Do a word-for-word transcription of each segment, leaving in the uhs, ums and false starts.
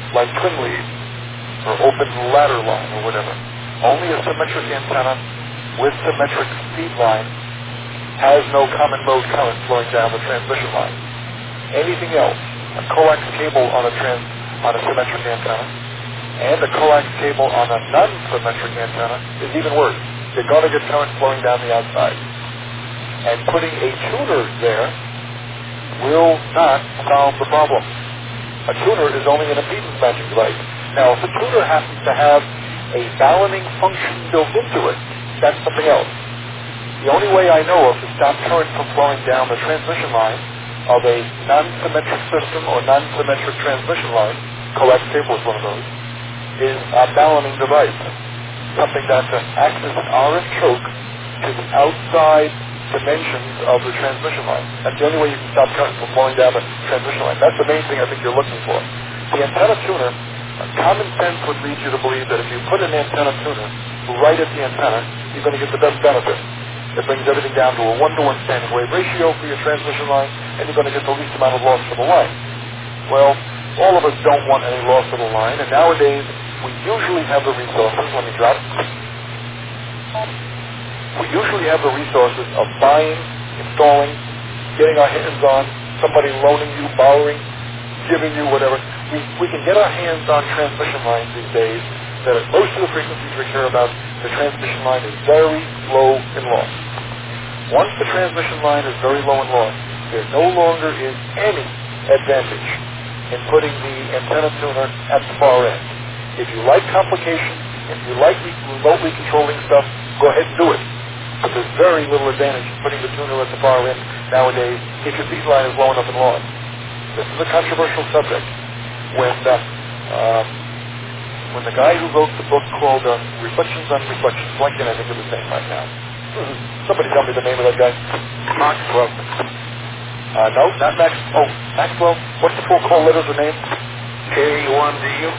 like twin lead or open ladder line or whatever. Only a symmetric antenna with symmetric feed line has no common mode current flowing down the transmission line. Anything else, a coax cable on a trans on a symmetric antenna and a coax cable on a non-symmetric antenna is even worse. You're going to get current flowing down the outside. And putting a tuner there will not solve the problem. A tuner is only an impedance matching device. Now, if a tuner happens to have a balancing function built into it, that's something else. The only way I know of to stop current from flowing down the transmission line of a non-symmetric system or non-symmetric transmission line, coax cable is one of those, is a balancing device. Something that uh, acts as an R F choke to the outside dimensions of the transmission line. That's the only way you can stop current from flowing down the transmission line. That's the main thing I think you're looking for. The antenna tuner, uh, common sense would lead you to believe that if you put an antenna tuner right at the antenna, you're going to get the best benefit. It brings everything down to a one-to-one standing wave ratio for your transmission line, and you're going to get the least amount of loss for the line. Well, all of us don't want any loss of the line, and nowadays we usually have the resources, let me drop, we usually have the resources of buying, installing, getting our hands on, somebody loaning you, borrowing, giving you whatever. We, we can get our hands on transmission lines these days that at most of the frequencies we care about, the transmission line is very low in loss. Once the transmission line is very low in loss, there no longer is any advantage in putting the antenna tuner at the far end. If you like complications, if you like remotely controlling stuff, go ahead and do it. But there's very little advantage in putting the tuner at the far end nowadays if your feed line is low enough in loss. This is a controversial subject. When uh, uh, when the guy who wrote the book called uh, Reflections on Reflections, blanking I think of his name right now. Somebody tell me the name of that guy. Maxwell. Uh, no, not Max. Oh, Maxwell. What's the full call letters or name? K one D U.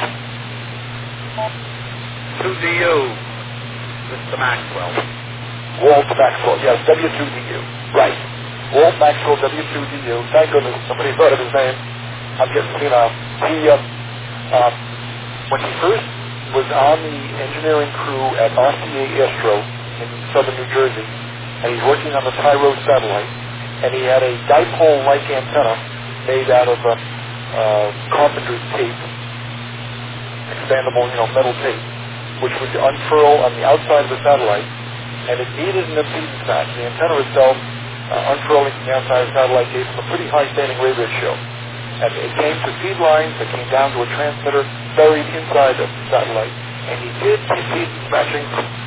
two D U. Mister Maxwell. Walt Maxwell. Yes, W two D U. Right. Walt Maxwell, W two D U. Thank goodness somebody thought of his name. I'm getting, you know, he, uh, uh, when he first was on the engineering crew at R C A Astro in southern New Jersey, and he's working on the Tyro satellite, and he had a dipole-like antenna made out of uh, uh, carpenter's tape, expandable, you know, metal tape, which would unfurl on the outside of the satellite, and it needed an impedance match. The antenna itself, uh, unfurling from the outside of the satellite, gave him a pretty high standing wave ratio. And it came to feed lines that came down to a transmitter buried inside the satellite. And he did impedance matching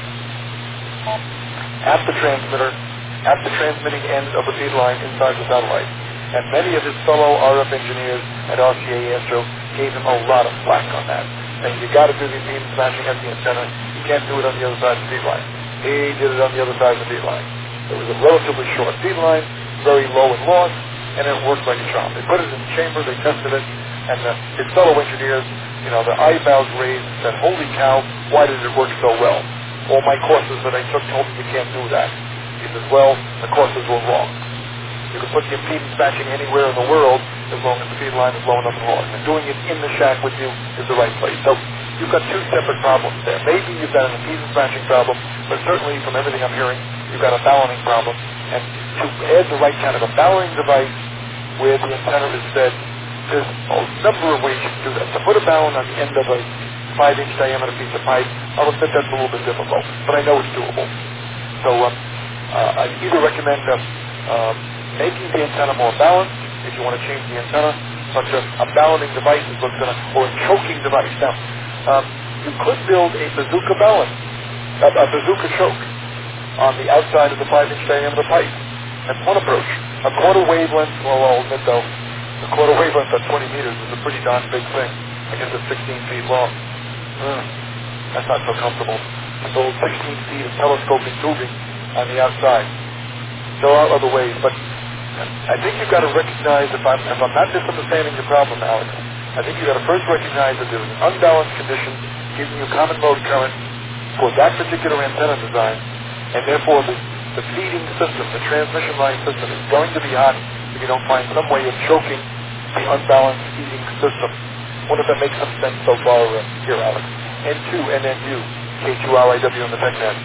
at the transmitter, at the transmitting end of the feed line inside the satellite. And many of his fellow R F engineers at R C A Astro gave him a lot of flack on that. Saying you got to do the impedance matching at the antenna. You can't do it on the other side of the feed line. He did it on the other side of the feed line. It was a relatively short feed line, very low in loss, and it worked like a charm. They put it in the chamber, they tested it, and uh, his fellow engineers, you know, their eyebrows raised and said, holy cow, why did it work so well? All my courses that I took told me you can't do that. He says, well, the courses were wrong. You can put the impedance matching anywhere in the world as long as the feed line is low enough in loss. And doing it in the shack with you is the right place. So you've got two separate problems there. Maybe you've got an impedance matching problem, but certainly from everything I'm hearing, you've got a balancing problem. And to add the right kind of a balancing device where the antenna is fed, there's a number of ways you can do that. To put a balun on the end of a five-inch diameter piece of pipe, I'll admit that's a little bit difficult, but I know it's doable. So um, uh, I either recommend uh, uh, making the antenna more balanced, if you want to change the antenna, but uh, a balancing device is what's going to, or a choking device. Now, um, you could build a bazooka balun, a, a bazooka choke, on the outside of the five-inch diameter pipe. That's one approach. A quarter wavelength, well, I'll admit though, the quarter wavelength at twenty meters is a pretty darn big thing. I guess it's sixteen feet long. Mm, that's not so comfortable. To build sixteen feet of telescoping tubing on the outside. There are other ways, but I think you've got to recognize, if I'm, if I'm not misunderstanding your problem, Alex, I think you've got to first recognize that there's an unbalanced condition giving you common mode current for that particular antenna design, and therefore the The feeding system, the transmission line system is going to be hot if you don't find some way of choking the unbalanced feeding system. Wonder if that makes some sense so far uh, here, Alex. N two N N U, K two R I W on the TechNet.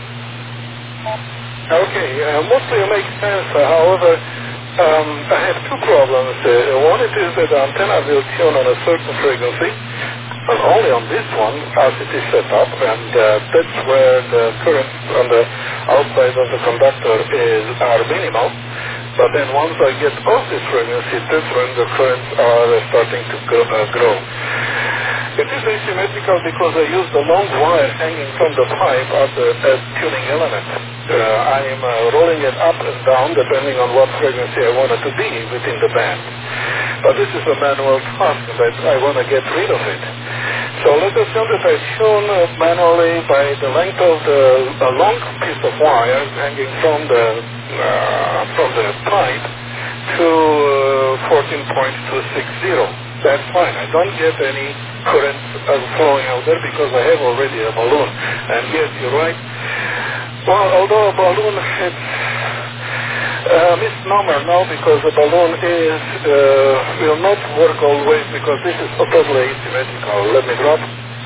Okay, uh, mostly it makes sense. Uh, however, um, I have two problems. Uh, one it is that the antenna will tune on a certain frequency, but only on this one as it is set up, and uh, that's where the current on the outside of the conductor is are minimal. But then once I get off this frequency, that's when the currents are uh, starting to grow. Uh, grow. It is asymmetrical because I use the long wire hanging from the pipe as a as tuning element. Uh, I am uh, rolling it up and down depending on what frequency I want it to be within the band. But this is a manual task and I, I want to get rid of it. So let's assume that I tune uh, manually by the length of the a long piece of wire hanging from the uh, from the pipe to uh, fourteen point two six zero. That's fine. I don't get any current uh, flowing out there because I have already a balloon. And yes, you're right. Well, although a balloon it's a misnomer now because a balloon is uh, will not work always because this is totally asymmetrical. Let me drop.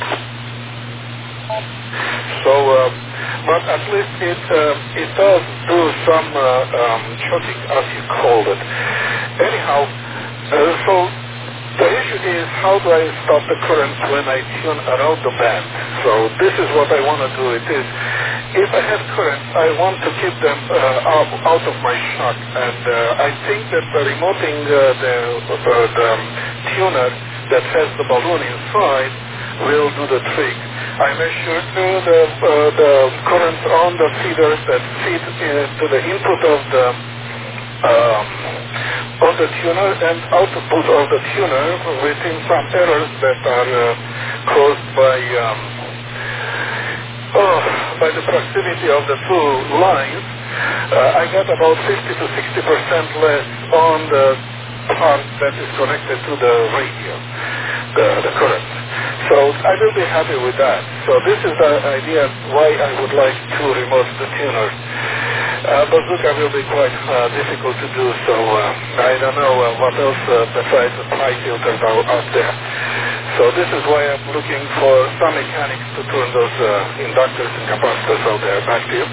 So, uh, but at least it uh, it does do some uh, um, choking, as you called it. Anyhow, uh, so. The issue is how do I stop the currents when I tune around the band? So this is what I want to do. It is, if I have currents, I want to keep them uh, out, out of my shock. And uh, I think that the remoting uh, the, uh, the tuner that has the balloon inside will do the trick. I measure to the, uh, the currents on the feeders that feed into the input of the um, of the tuner and output of the tuner within some errors that are uh, caused by um, oh, by the proximity of the two lines. Uh, I got about fifty to sixty percent less on the part that is connected to the radio, the, the current. So I will be happy with that. So this is the idea why I would like to remote the tuner. Uh, Bazooka will be quite uh, difficult to do, so uh, I don't know uh, what else uh, besides the high filters are out there. So this is why I'm looking for some mechanics to turn those uh, inductors and capacitors out there. Back to you.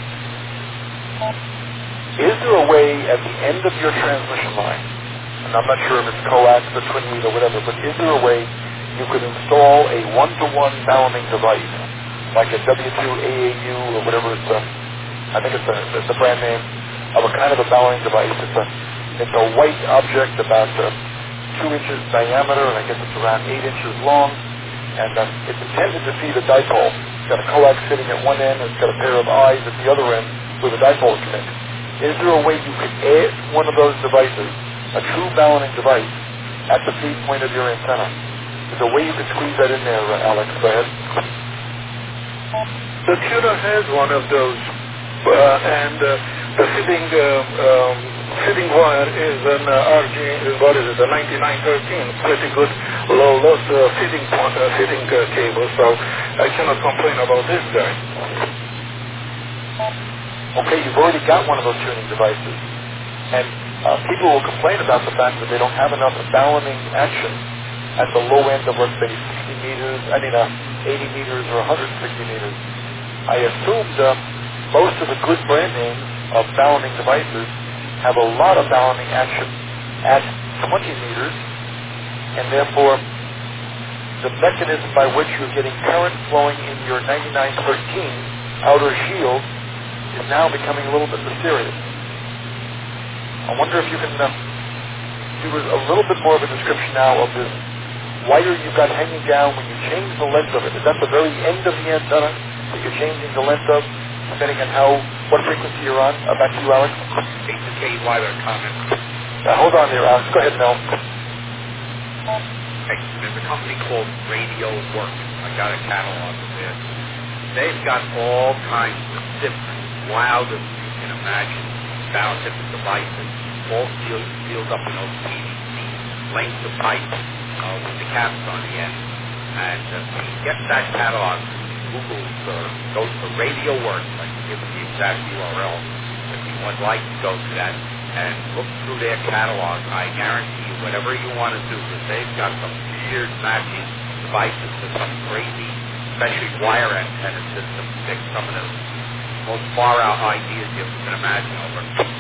Is there a way at the end of your transmission line, and I'm not sure if it's coax or twin lead or whatever, but is there a way you could install a one-to-one balancing device, like a W two A A U or whatever it's uh, I think it's, a, it's the brand name of a kind of a balancing device. It's a it's a white object about uh, two inches diameter, and I guess it's around eight inches long, and uh, it's intended to feed a dipole. It's got a coax sitting at one end, and it's got a pair of eyes at the other end where the dipole connects. Is there a way you could add one of those devices, a true balancing device, at the feed point of your antenna? Is there a way you could squeeze that in there, uh, Alex? Go ahead. The tuner has one of those. Uh, and uh, the feeding uh, um, feeding wire is an uh, R G, what is it, a ninety-nine thirteen, pretty good low loss uh, feeding point, uh, feeding uh, cable, so I cannot complain about this guy. Okay, you've already got one of those tuning devices, and uh, people will complain about the fact that they don't have enough balancing action at the low end of, let's say, sixty meters, I mean, uh, eighty meters or one hundred sixty meters. I assumed uh, most of the good brand names of balancing devices have a lot of balancing action at twenty meters, and therefore the mechanism by which you're getting current flowing in your ninety-nine thirteen outer shield is now becoming a little bit mysterious. I wonder if you can uh, do a little bit more of a description now of this wire you've got hanging down when you change the length of it. Is that the very end of the antenna that you're changing the length of, depending on how, what frequency you're on? Uh, back to you, Alex. H K Weiler comment. Uh, hold on there, Alex. Go ahead, Mel. Hey, there's a company called Radio Work. I got a catalog of theirs. They've got all kinds of different, wildest you can imagine, balance different devices, all sealed, sealed up in those P V C lengths of pipe uh, with the caps on the end. And uh, when you get that catalog, Google uh, goes to Radio Work. I can give you the exact U R L if you would like to go to that and look through their catalog. I guarantee you, whatever you want to do, because they've got some years matching devices to some crazy, especially wire antenna system to pick some of the most far-out ideas you can imagine over.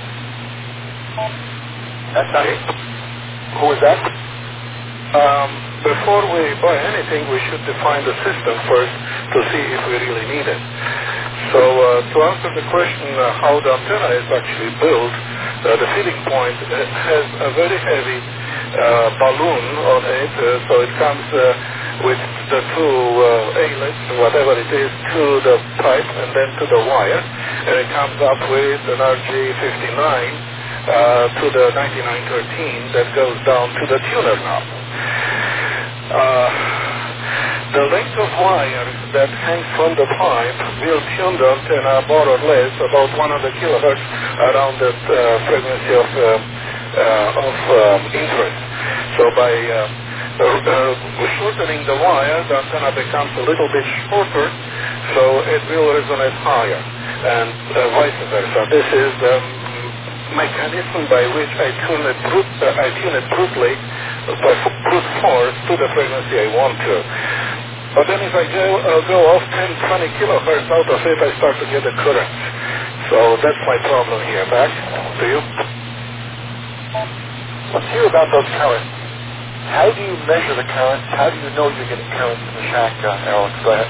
That's not it. Who is that? Um, before we buy anything, we should define the system first to see if we really need it. So uh, to answer the question uh, how the antenna is actually built, uh, the feeding point uh, has a very heavy uh, balloon on it, uh, so it comes uh, with the two uh, A-lets, whatever it is, to the pipe and then to the wire, and it comes up with an R J fifty-nine uh, to the ninety-nine thirteen that goes down to the tuner knob. Uh, the length of wire that hangs from the pipe will tune the antenna more or less about one hundred kilohertz around the uh, frequency of, uh, uh, of um, interest. So by uh, uh, uh, shortening the wire, the antenna becomes a little bit shorter, so it will resonate higher, and uh, vice versa. This is the mechanism by which I tune it, brute, uh, I tune it brutally, by brute force to the frequency I want to. But then if I go, uh, go off ten, twenty kilohertz out of it, I start to get a current. So that's my problem here. Back to you. Let's hear about those currents. How do you measure the currents? How do you know you're getting currents in the shack, uh, Alex? Go ahead.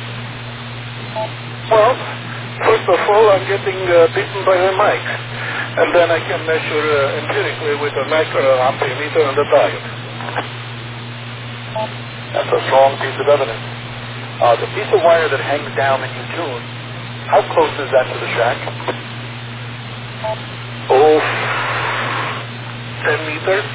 Well, first of all, I'm getting uh, beaten by the mic. And then I can measure uh, empirically with a micro amplimeter and a diode. That's a strong piece of evidence. Uh, the piece of wire that hangs down that you tune, how close is that to the shack? Oh, ten meters.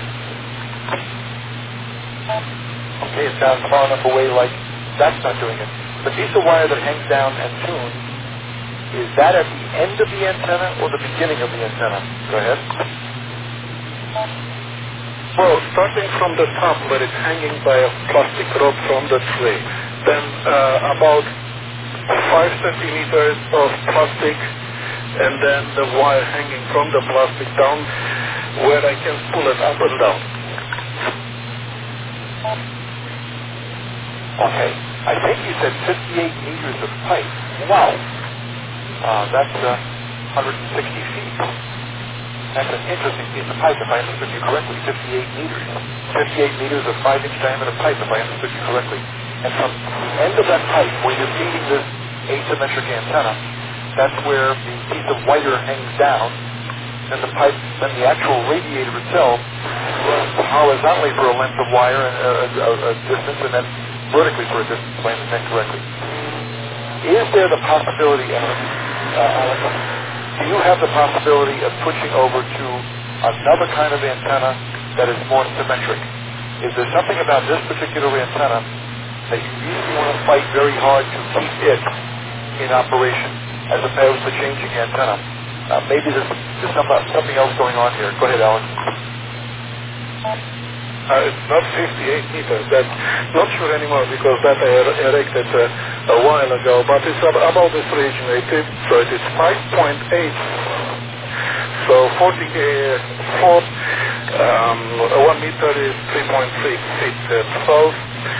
Okay, it sounds far enough away like that's not doing it. The piece of wire that hangs down and tunes, is that at the end of the antenna or the beginning of the antenna? Go ahead. Well, starting from the top where it's hanging by a plastic rope from the tree, then uh, about five centimeters of plastic, and then the wire hanging from the plastic down where I can pull it up and down. Okay, I think you said fifty-eight meters of pipe. Wow. Uh, that's uh, one hundred sixty feet. That's an interesting piece of pipe, if I understood you correctly. fifty-eight meters. fifty-eight meters of five-inch diameter pipe, if I understood you correctly. And from the end of that pipe, where you're feeding this asymmetric antenna, that's where the piece of wire hangs down, and the pipe, then the actual radiator itself, runs horizontally for a length of wire and a, a, a distance, and then vertically for a distance, if I understand correctly. Is there the possibility, uh, Alex, do you have the possibility of switching over to another kind of antenna that is more symmetric? Is there something about this particular antenna that you really want to fight very hard to keep it in operation as opposed to changing antenna? Uh, maybe there's, there's some, uh, something else going on here. Go ahead, Alex. Uh, it's not fifty-eight meters. That's not sure anymore because that I er- erected uh, a while ago, but it's ab- about this region. It is, so it is five point eight. So forty-four, um, one meter is three point three feet uh, twelve.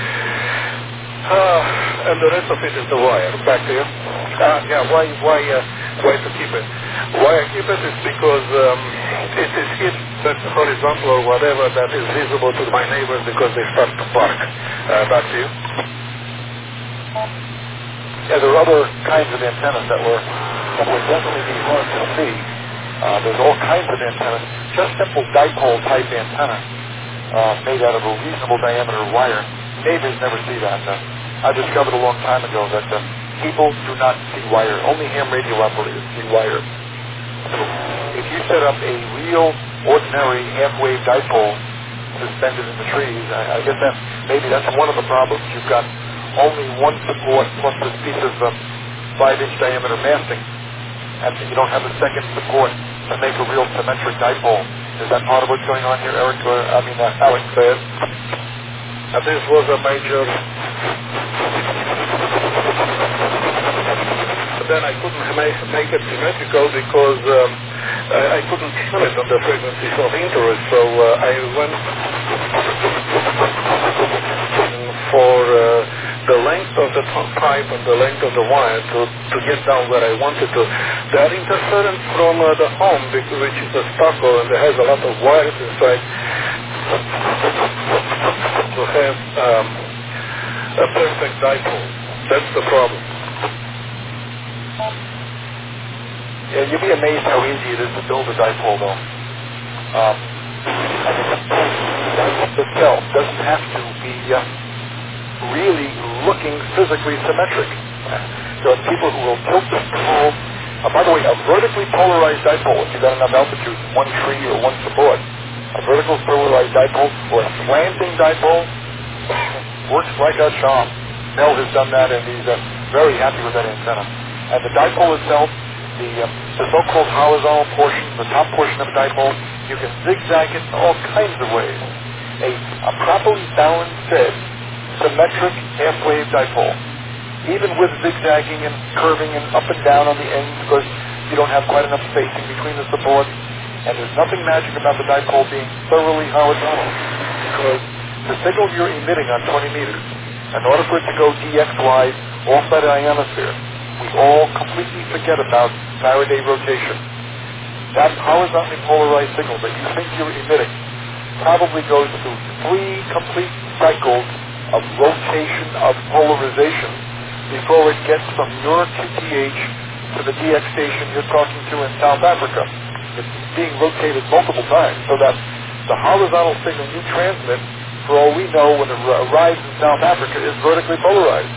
Uh, and the rest of it is the wire. Back to you. Uh, yeah, why, why, uh, why to keep it? Why I keep it is because um, it is hit that horizontal or whatever that is visible to my neighbors because they start to bark. Uh, back to you. Yeah, there are other kinds of antennas that were that would definitely be hard to see. Uh, there's all kinds of antennas. Just simple dipole type antenna uh, made out of a reasonable diameter wire. Neighbors never see that. Uh, I discovered a long time ago that uh, people do not see wire. Only ham radio operators see wire. So if you set up a real, ordinary half-wave dipole suspended in the trees, I, I guess that maybe that's one of the problems. You've got only one support plus this piece of uh, five-inch diameter masting, and you don't have a second support to make a real symmetric dipole. Is that part of what's going on here, Eric? Or, I mean, uh, Alex, say it. And this was a major... Then I couldn't make, make it symmetrical because um, I, I couldn't tune it on the frequencies of interest, so uh, I went... pipe and the length of the wire to, to get down where I wanted to. That interference from uh, the home, which is a stucco and it has a lot of wires inside, to have um, a perfect dipole. That's the problem. Yeah, you'd be amazed how easy it is to build a dipole, though. Um, I mean, the dipole itself doesn't have to be uh, really looking physically symmetric. There are people who will tilt the pole. Uh, by the way, a vertically polarized dipole, if you've got enough altitude, one tree or one support, a vertical polarized dipole or a slanting dipole works like a charm. Mel has done that, and he's uh, very happy with that antenna. And the dipole itself, the, uh, the so-called horizontal portion, the top portion of a dipole, you can zigzag it in all kinds of ways. A, a properly balanced, fed, symmetric half-wave dipole, even with zigzagging and curving and up and down on the ends because you don't have quite enough spacing between the supports, and there's nothing magic about the dipole being thoroughly horizontal because the signal you're emitting on twenty meters, in order for it to go D X-wise off that ionosphere, we all completely forget about Faraday rotation. That horizontally polarized signal that you think you're emitting probably goes through three complete cycles of rotation of polarization before it gets from your Q T H to the D X station you're talking to in South Africa. It's being rotated multiple times so that the horizontal signal you transmit, for all we know, when it arrives in South Africa, is vertically polarized.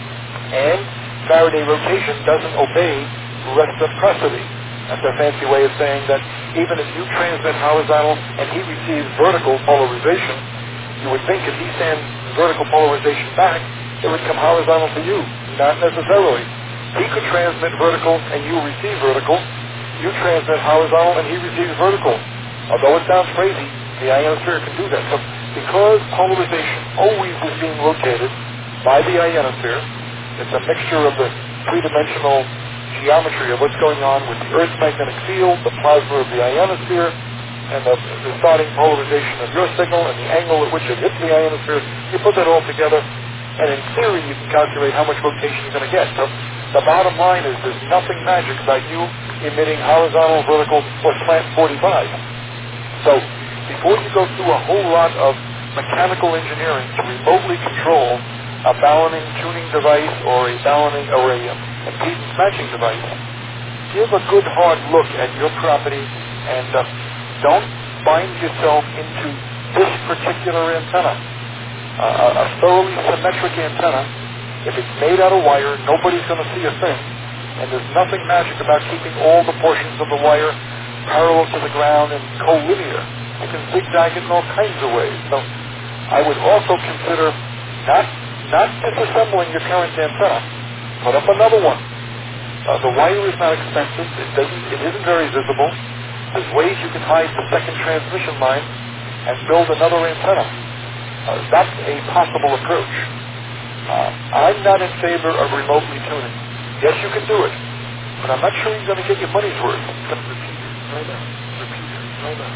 And Faraday rotation doesn't obey reciprocity. That's a fancy way of saying that even if you transmit horizontal and he receives vertical polarization, you would think if he sends vertical polarization back, it would come horizontal to you. Not necessarily. He could transmit vertical and you receive vertical. You transmit horizontal and he receives vertical. Although it sounds crazy, the ionosphere can do that. So because polarization always is being rotated by the ionosphere, it's a mixture of the three-dimensional geometry of what's going on with the Earth's magnetic field, the plasma of the ionosphere, and the, the starting polarization of your signal and the angle at which it hits the ionosphere. You put that all together, and in theory you can calculate how much rotation you're going to get. So the bottom line is there's nothing magic about you emitting horizontal, vertical, or slant forty-five. So before you go through a whole lot of mechanical engineering to remotely control a balancing tuning device or a balancing or a uh, impedance matching device, give a good hard look at your property and uh, don't bind yourself into this particular antenna. Uh, a thoroughly symmetric antenna, if it's made out of wire, nobody's going to see a thing, and there's nothing magic about keeping all the portions of the wire parallel to the ground and collinear. You can zigzag it in all kinds of ways. So I would also consider not not disassembling your current antenna. Put up another one. Uh, the wire is not expensive. It doesn't. It isn't very visible. There's ways you can hide the second transmission line and build another antenna. Uh, that's a possible approach. Uh, I'm not in favor of remotely tuning. Yes, you can do it, but I'm not sure you're going to get your money's worth. Repeat it. Slow down. Repeat it. Slow down.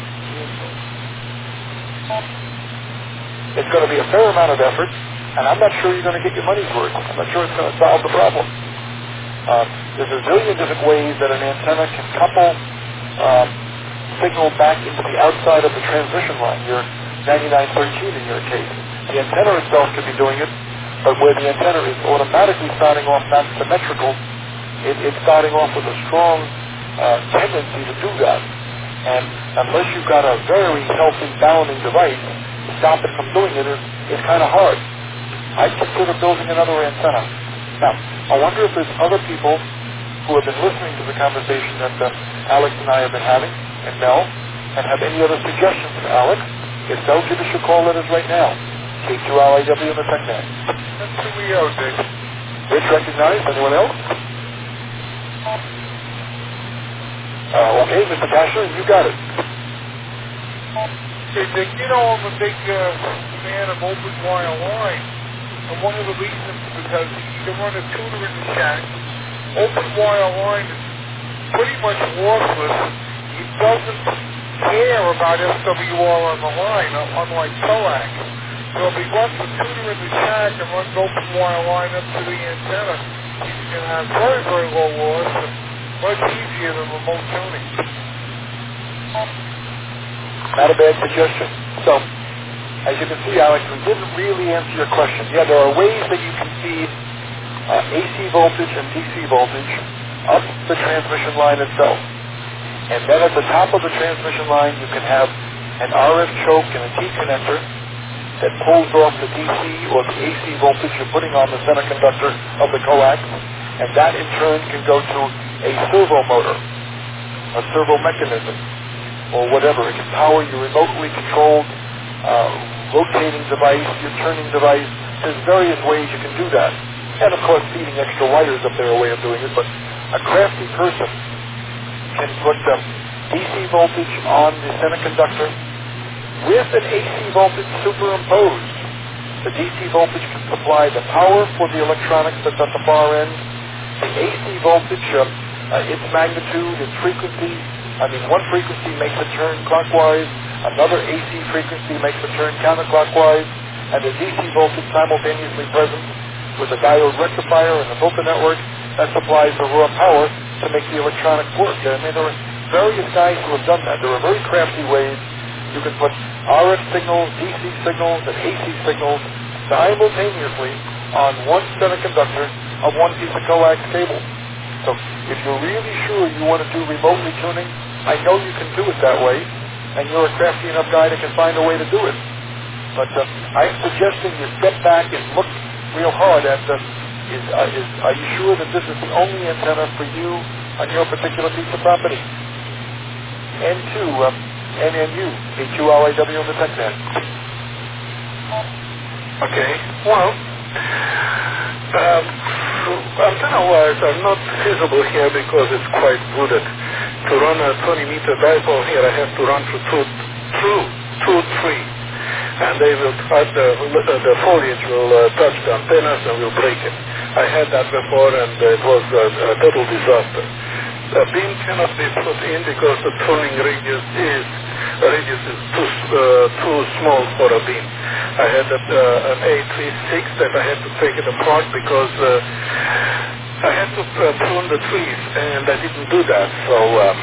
It's going to be a fair amount of effort, and I'm not sure you're going to get your money's worth. I'm not sure it's going to solve the problem. Uh, there's a zillion different ways that an antenna can couple um, signal back into the outside of the transmission line, your ninety-nine thirteen in your case. The antenna itself could be doing it, but where the antenna is automatically starting off not symmetrical, it, it's starting off with a strong uh, tendency to do that. And unless you've got a very healthy balancing device, to stop it from doing it is, is kind of hard. I'd consider building another antenna. Now, I wonder if there's other people who have been listening to the conversation that uh, Alex and I have been having, and Mel, and have any other suggestions for Alex. If so, give us your call letters right now. K two L I W in the TechNet. That's who we are, Dick. Rich recognized? Anyone else? Uh, okay, Mister Cashner, you got it. Hey, Dick, you know I'm a big uh, fan of open wire line. And one of the reasons is because you can run a tuner in the shack. Open wire line is pretty much lossless. It doesn't care about S W R on the line, unlike T O A C. So if he runs the tuner in the shack can run an open wire line up to the antenna. You can have very, very low loss and much easier than remote tuning. Not a bad suggestion. So, as you can see, Alex, we didn't really answer your question. Yeah, there are ways that you can feed uh, A C voltage and D C voltage up the transmission line itself. And then at the top of the transmission line, you can have an R F choke and a T connector that pulls off the D C or the A C voltage you're putting on the semiconductor of the coax, and that in turn can go to a servo motor, a servo mechanism, or whatever. It can power your remotely controlled uh, rotating device, your turning device. There's various ways you can do that. And of course, feeding extra wires up there a way of doing it, but a crafty person can put the D C voltage on the semiconductor with an A C voltage superimposed. The D C voltage can supply the power for the electronics that's at the far end. The A C voltage, uh, uh, its magnitude, its frequency, I mean, one frequency makes it turn clockwise, another A C frequency makes it turn counterclockwise, and the D C voltage simultaneously present with a diode rectifier and the filter network that supplies the raw power to make the electronics work. I mean, there are various guys who have done that. There are very crafty ways. You can put R F signals, D C signals, and A C signals simultaneously on one semiconductor of one piece of coax cable. So if you're really sure you want to do remotely tuning, I know you can do it that way, and you're a crafty enough guy that can find a way to do it. But uh, I'm suggesting you step back and look real hard at the, is, uh, is, are you sure that this is the only antenna for you on your particular piece of property? N two, um, N N U, H U L A W on the TechNet. Okay, well, um, antenna wires are not feasible here because it's quite wooded. To run a twenty meter dipole here, I have to run through two, two, two trees. And they will touch the, the foliage will uh, touch the antennas and will break it. I had that before and it was a, a total disaster. The beam cannot be put in because the turning radius is radius is too uh, too small for a beam. I had a, uh, an A thirty-six that I had to take it apart because uh, I had to uh, prune the trees and I didn't do that. So um,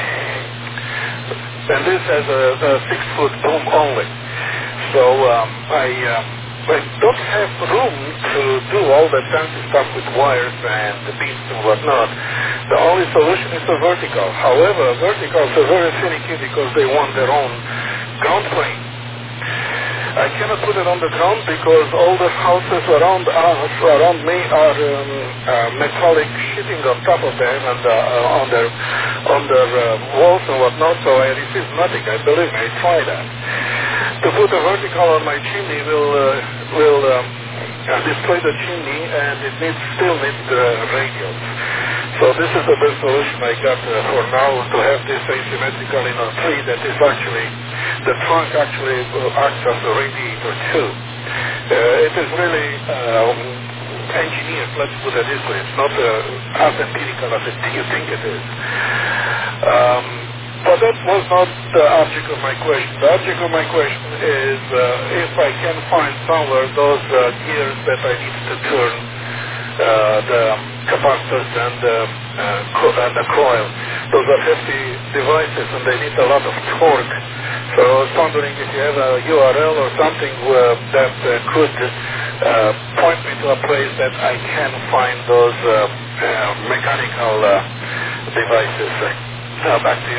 and this has a, a six foot boom only. So um, I, uh, I don't have room to do all that fancy stuff with wires and the beams and whatnot. The only solution is a vertical. However, verticals are very finicky because they want their own ground plane. I cannot put it on the ground because all the houses around us, around me, are um, uh, metallic sheeting on top of them and uh, on their on their uh, walls and whatnot. So I receive nothing. I believe me, I try that. To put a vertical on my chimney will uh, will um, uh, destroy the chimney, and it needs still needs the radials. So this is the best solution I got uh, for now, to have this asymmetrical in a tree that is actually, the trunk actually uh, acts as a radiator too. Uh, it is really um, engineered, let's put it this way. It's not uh, as empirical as it, you think it is. Um, but that was not the object of my question. The object of my question is uh, if I can find somewhere those uh, gears that I need to turn uh, the capacitors and the, uh, co- and the coil. Those are hefty devices and they need a lot of torque. So I was wondering if you have a U R L or something uh, that uh, could uh, point me to a place that I can find those uh, uh, mechanical uh, devices. Now back to you.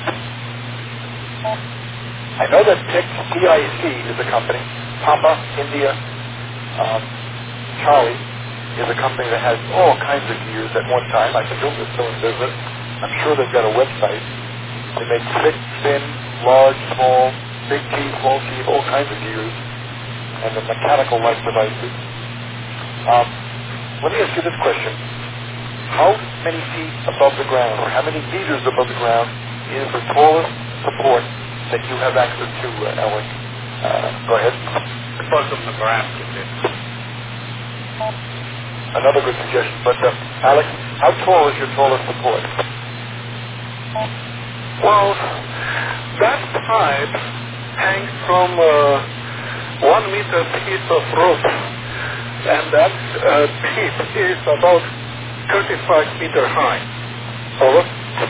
I know that P I C is a company, Papa, India, um, Charlie, is a company that has all kinds of gears at one time. I presume they're still in business. I'm sure they've got a website. They make thick, thin, large, small, big teeth, small teeth, all kinds of gears, and the mechanical like devices. Um, let me ask you this question. How many feet above the ground, or how many meters above the ground, is the tallest support that you have access to, uh, Ellen? Uh, go ahead. Because of Nebraska. Another good suggestion. But, uh, Alex, how tall is your tallest support? Well, that pipe hangs from a one meter piece of rope that uh, tip is about thirty-five meter high. Over.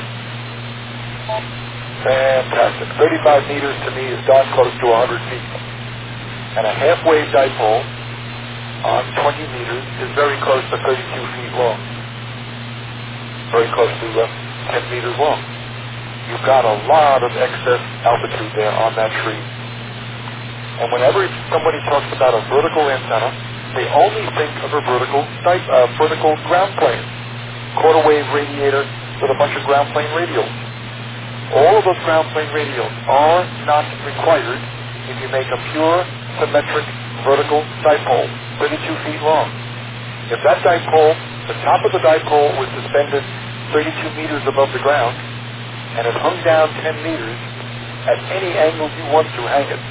Fantastic. thirty-five meters to me is darn close to one hundred feet. And a half-wave dipole on twenty meters is very close to thirty-two feet long. Very close to uh, ten meters long. You've got a lot of excess altitude there on that tree. And whenever somebody talks about a vertical antenna, they only think of a vertical type, uh, vertical ground plane, quarter wave radiator with a bunch of ground plane radials. All of those ground plane radials are not required if you make a pure symmetric vertical dipole, thirty-two feet long. If that dipole, the top of the dipole was suspended thirty-two meters above the ground, and it hung down ten meters at any angle you want to hang it,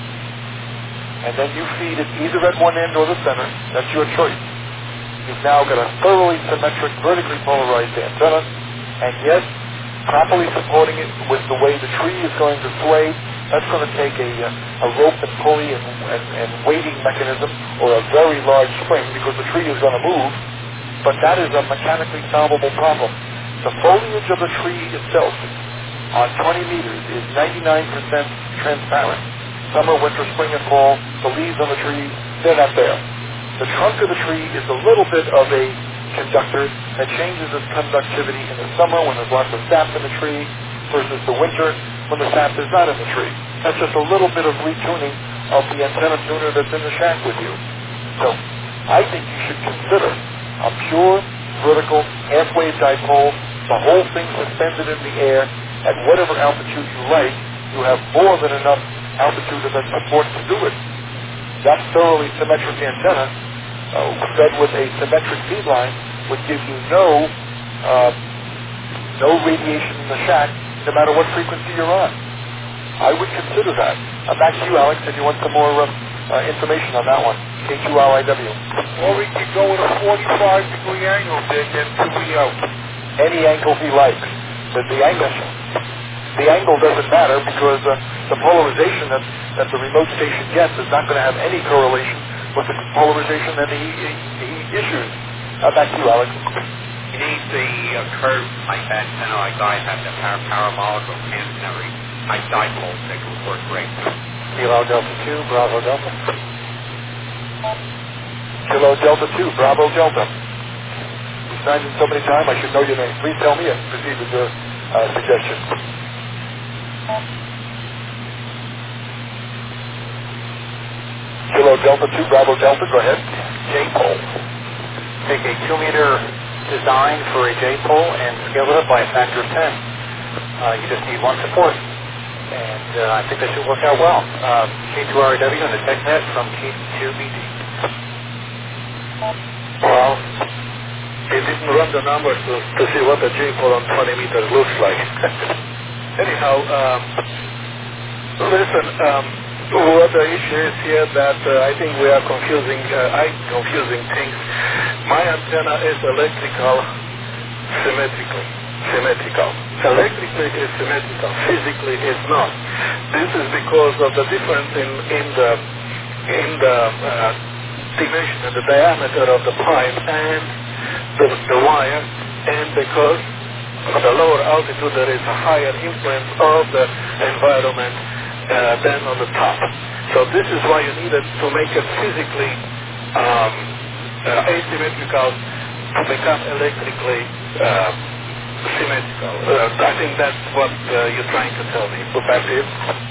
and then you feed it either at one end or the center, that's your choice. You've now got a thoroughly symmetric, vertically polarized antenna, and yet properly supporting it with the way the tree is going to sway. That's going to take a, a rope and pulley and, and, and weighting mechanism or a very large spring because the tree is going to move, but that is a mechanically solvable problem. The foliage of the tree itself on twenty meters is ninety-nine percent transparent. Summer, winter, spring, and fall, the leaves on the trees, they're not there. The trunk of the tree is a little bit of a conductor that changes its conductivity in the summer when there's lots of sap in the tree versus the winter when the sap is not in the tree. That's just a little bit of retuning of the antenna tuner that's in the shack with you. So I think you should consider a pure vertical half-wave dipole, the whole thing suspended in the air at whatever altitude you like. You have more than enough altitude of that support to do it. That thoroughly symmetric antenna, uh, fed with a symmetric feed line, would give you no uh, no radiation in the shack, no matter what frequency you're on. I would consider that. Uh, back to you, Alex, if you want some more uh, uh, information on that one. K two L I W. Or we could go with a forty-five degree angle, Dick, and two we out. Any angle he likes. But the angle, the angle doesn't matter because uh, the polarization that, that the remote station gets is not going to have any correlation with the polarization that he, he, he issues. Uh, back to you, Alex. You need the uh, curved type antenna like I have, the par- parabolic or catenary type dipoles that would work great. Kilo Delta two, Bravo Delta. Kilo Delta two, Bravo Delta. You signed in so many times, I should know your name. Please tell me and proceed with your uh, suggestion. Kilo Delta two, Bravo Delta, go ahead. J-pole. Take a two-meter design for a J-pole and scale it up by a factor of ten. Uh, you just need one support. And uh, I think that should work out well. Uh, K two R A W and the TechNet from K two B D. Well, they didn't run the numbers to, to see what the J-pole on twenty meters looks like. Anyhow, um, listen, um, what the issue is here that uh, I think we are confusing, uh, I'm confusing things. My antenna is electrical symmetrically. Symmetrical. Electrically is symmetrical. Physically is not. This is because of the difference in, in the in the uh, dimension and the diameter of the pipe and the, the wire, and because at the lower altitude there is a higher influence of the environment uh, than on the top. So this is why you needed to make it physically um, uh, asymmetrical to become electrically uh, symmetrical. Uh, I think that's what uh, you're trying to tell me. Effective?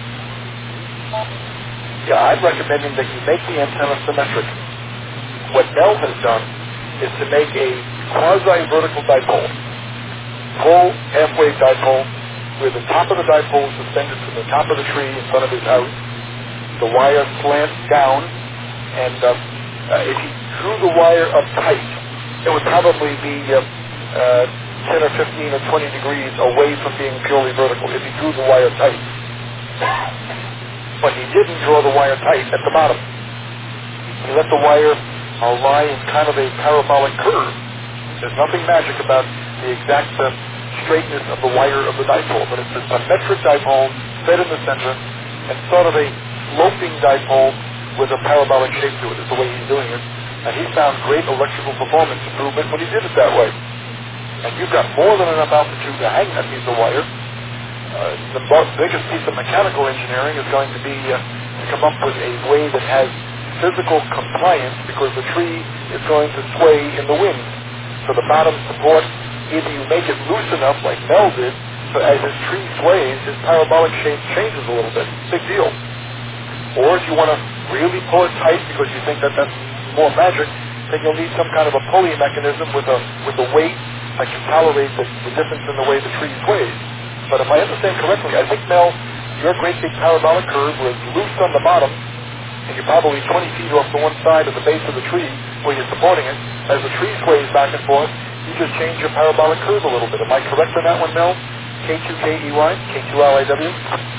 Yeah, I'm recommending that you make the antenna symmetric. What Bell has done is to make a quasi-vertical dipole, full half-wave dipole, where the top of the dipole is suspended from the top of the tree in front of his house. The wire slants down, and uh, uh, if he drew the wire up tight, it would probably be uh, uh, ten or fifteen or twenty degrees away from being purely vertical if he drew the wire tight. But he didn't draw the wire tight at the bottom. He let the wire uh, lie in kind of a parabolic curve. There's nothing magic about the exact uh, straightness of the wire of the dipole, but it's a symmetric dipole set in the center and sort of a sloping dipole with a parabolic shape to it is the way he's doing it. And he found great electrical performance improvement when he did it that way. And you've got more than enough altitude to hang that piece of wire. Uh, the bo- biggest piece of mechanical engineering is going to be uh, to come up with a way that has physical compliance, because the tree is going to sway in the wind. So the bottom support, either you make it loose enough like Mel did, so as his tree sways, his parabolic shape changes a little bit. Big deal. Or if you want to really pull it tight because you think that that's more magic, then you'll need some kind of a pulley mechanism with a with a weight that can tolerate the, the difference in the way the tree sways. But if I understand correctly, I think, Mel, your great big parabolic curve was loose on the bottom, and you're probably twenty feet off to one side of the base of the tree where you're supporting it. As the tree sways back and forth, you just change your parabolic curve a little bit. Am I correct on that one, Mel? K two K E Y, K two L I W?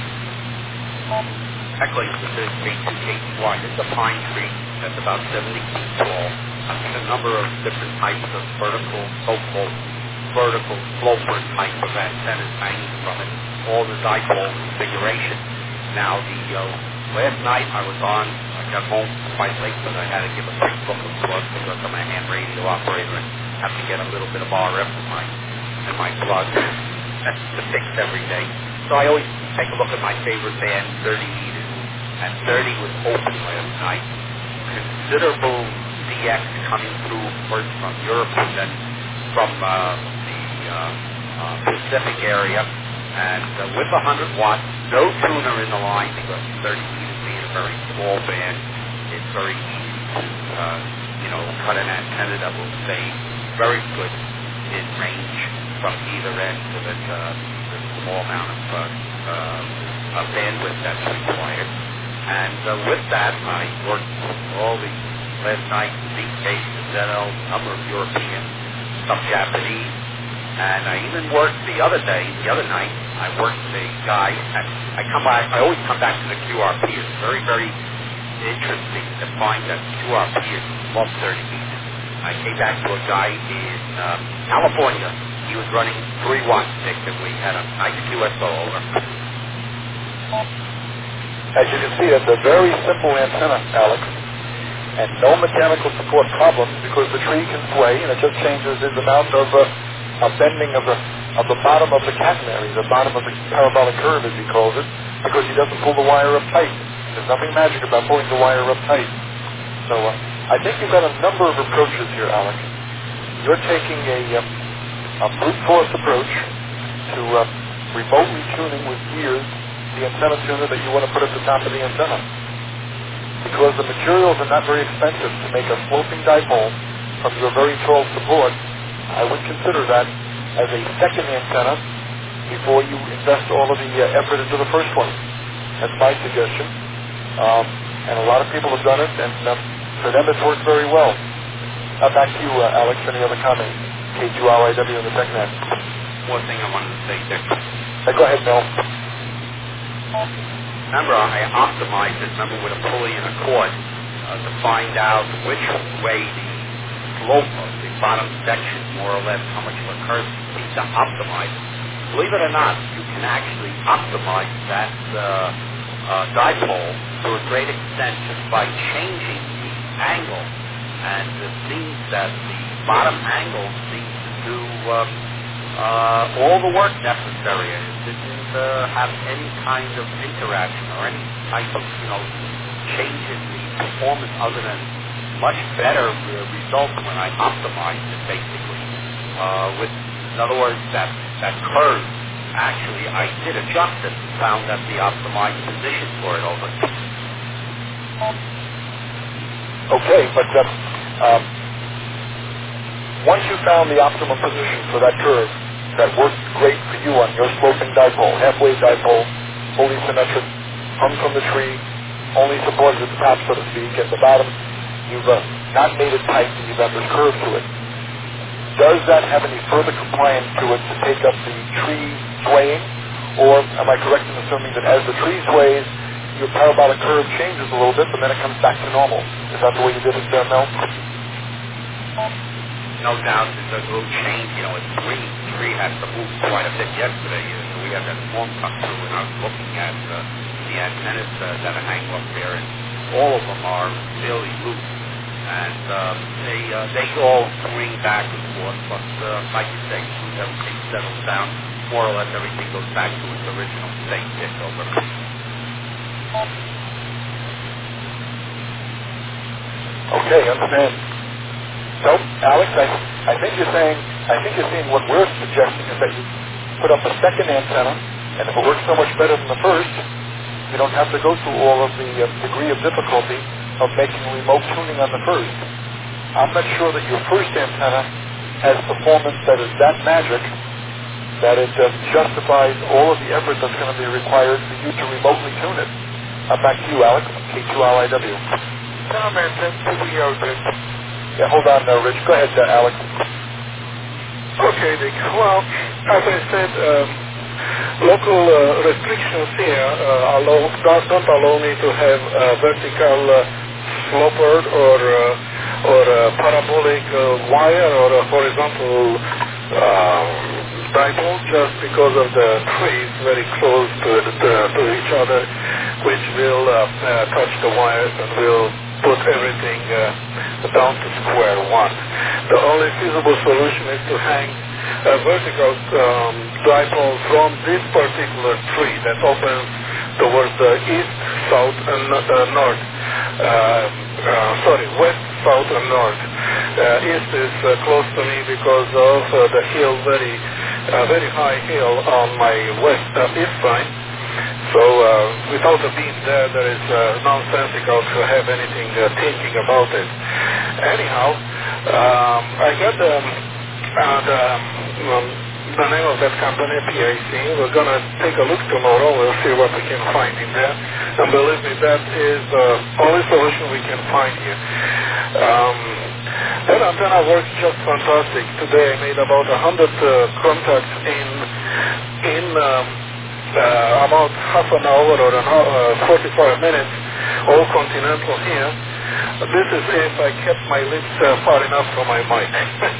Actually, this is K two K E Y. It's a pine tree that's about seventy feet tall. And a number of different types of vertical, so-called vertical floater type of antennas hanging from it, all the dipole configuration. Now, the uh, last night I was on, I got home quite late because I had to give a quick look, of course, because I'm a hand radio operator and have to get a little bit of R F in my, in my plug to fix every day. So I always take a look at my favorite band, thirty meters, and thirty was open last night. Considerable D X coming through first from Europe and then from uh, the uh, uh, Pacific area, and uh, with one hundred watts, no tuner in the line because thirty meters being a very small band, it's very easy to uh, you know cut an antenna that will stay very good in range from either end of it, uh, the small amount of uh, uh, bandwidth that's required. And uh, with that, I worked all the last night, Z K, Z L, number of European, some Japanese, and I even worked the other day, the other night, I worked with a guy, and I come back, I always come back to the Q R P. It's very, very interesting to find that Q R P is above thirty meters. I came back to a guy in uh, California. He was running three watts stick, and we had a nice Q S O over. As you can see, it's a very simple antenna, Alex, and no mechanical support problems because the tree can sway, and it just changes its amount of uh, a bending of the of the bottom of the catenary, the bottom of the parabolic curve, as he calls it, because he doesn't pull the wire up tight. There's nothing magic about pulling the wire up tight. So uh, I think you've got a number of approaches here, Alex. You're taking a, uh, a brute force approach to uh, remotely tuning with gears the antenna tuner that you want to put at the top of the antenna. Because the materials are not very expensive to make a sloping dipole from your very tall support, I would consider that as a second antenna before you invest all of the uh, effort into the first one. That's my suggestion. Um, and a lot of people have done it, and um, for them it's worked very well. Uh, back to you, uh, Alex. Any other comments? K two R I W in the TechNet. One thing I wanted to say, Dick. Uh, go ahead, Mel. Remember, I optimized it, remember, with a pulley and a cord uh, to find out which way the slope of the bottom section, more or less, how much of a curve you need to optimize it. Believe it or not, you can actually optimize that uh, uh, dipole to a great extent just by changing the angle. And it seems that the bottom angle seems to do um, uh, all the work necessary. It didn't uh, have any kind of interaction or any type of, you know, change in the performance other than much better uh, results when I optimized it, basically. Uh, with, in other words, that, that curve, actually, I did adjust it and found that the optimized position for it over. Okay, but uh, um, once you found the optimum position for that curve that worked great for you on your sloping dipole, halfway dipole, fully symmetric, hung from the tree, only supported at the top, so to speak, at the bottom, you've uh, not made it tight and you've got this curve to it. Does that have any further compliance to it to take up the tree swaying? Or am I correct in assuming that as the tree sways, your parabolic curve changes a little bit, but then it comes back to normal? Is that the way you did it there, Mel? No doubt it's a little change. You know, it's tree. The tree has to move quite a bit yesterday. Uh, so we had that storm come through, and I was looking at uh, the antennas uh, that are hanging up there, and all of them are fairly loose. and uh, they uh, they all swing back and forth. But uh, like you say, as soon as everything settles down, more or less everything goes back to its original state. It's over. Okay, understand. So, Alex, I, I think you're saying, I think you're saying what we're suggesting is that you put up a second antenna, and if it works so much better than the first, you don't have to go through all of the uh, degree of difficulty of making remote tuning on the first. I'm not sure that your first antenna has performance that is that magic that it uh, justifies all of the effort that's going to be required for you to remotely tune it. Uh, back to you, Alex, K two L I W. Comment and to the orbit. Yeah, hold on there, Rich. Go ahead, uh, Alex. Okay, Dick. Well, as I said, um, local uh, restrictions here uh, allow, don't, don't allow me to have a vertical uh, sloppered or uh, or a parabolic uh, wire or a horizontal um, dipole just because of the trees very close to, to, to each other, which will uh, uh, touch the wires and will put everything uh, down to square one. The only feasible solution is to hang a vertical um, dipole from this particular tree that opens towards the east, south, and uh, north. Uh, uh, sorry, west, south, and north. Uh, east is uh, close to me because of uh, the hill, very, uh, very high hill on my west uh, east side. So uh, without a beam there, there is uh, nonsensical to have anything uh, thinking about it. Anyhow, um, I got the, uh, the, um, the name of that company, P I C. We're going to take a look tomorrow. We'll see what we can find in there. And believe me, that is the only solution we can find here. Um, that antenna works just fantastic. Today I made about one hundred uh, contacts in, in um, Uh, about half an hour or an hour, uh, forty-five minutes, all continental here. This is if I kept my lips uh, far enough from my mic.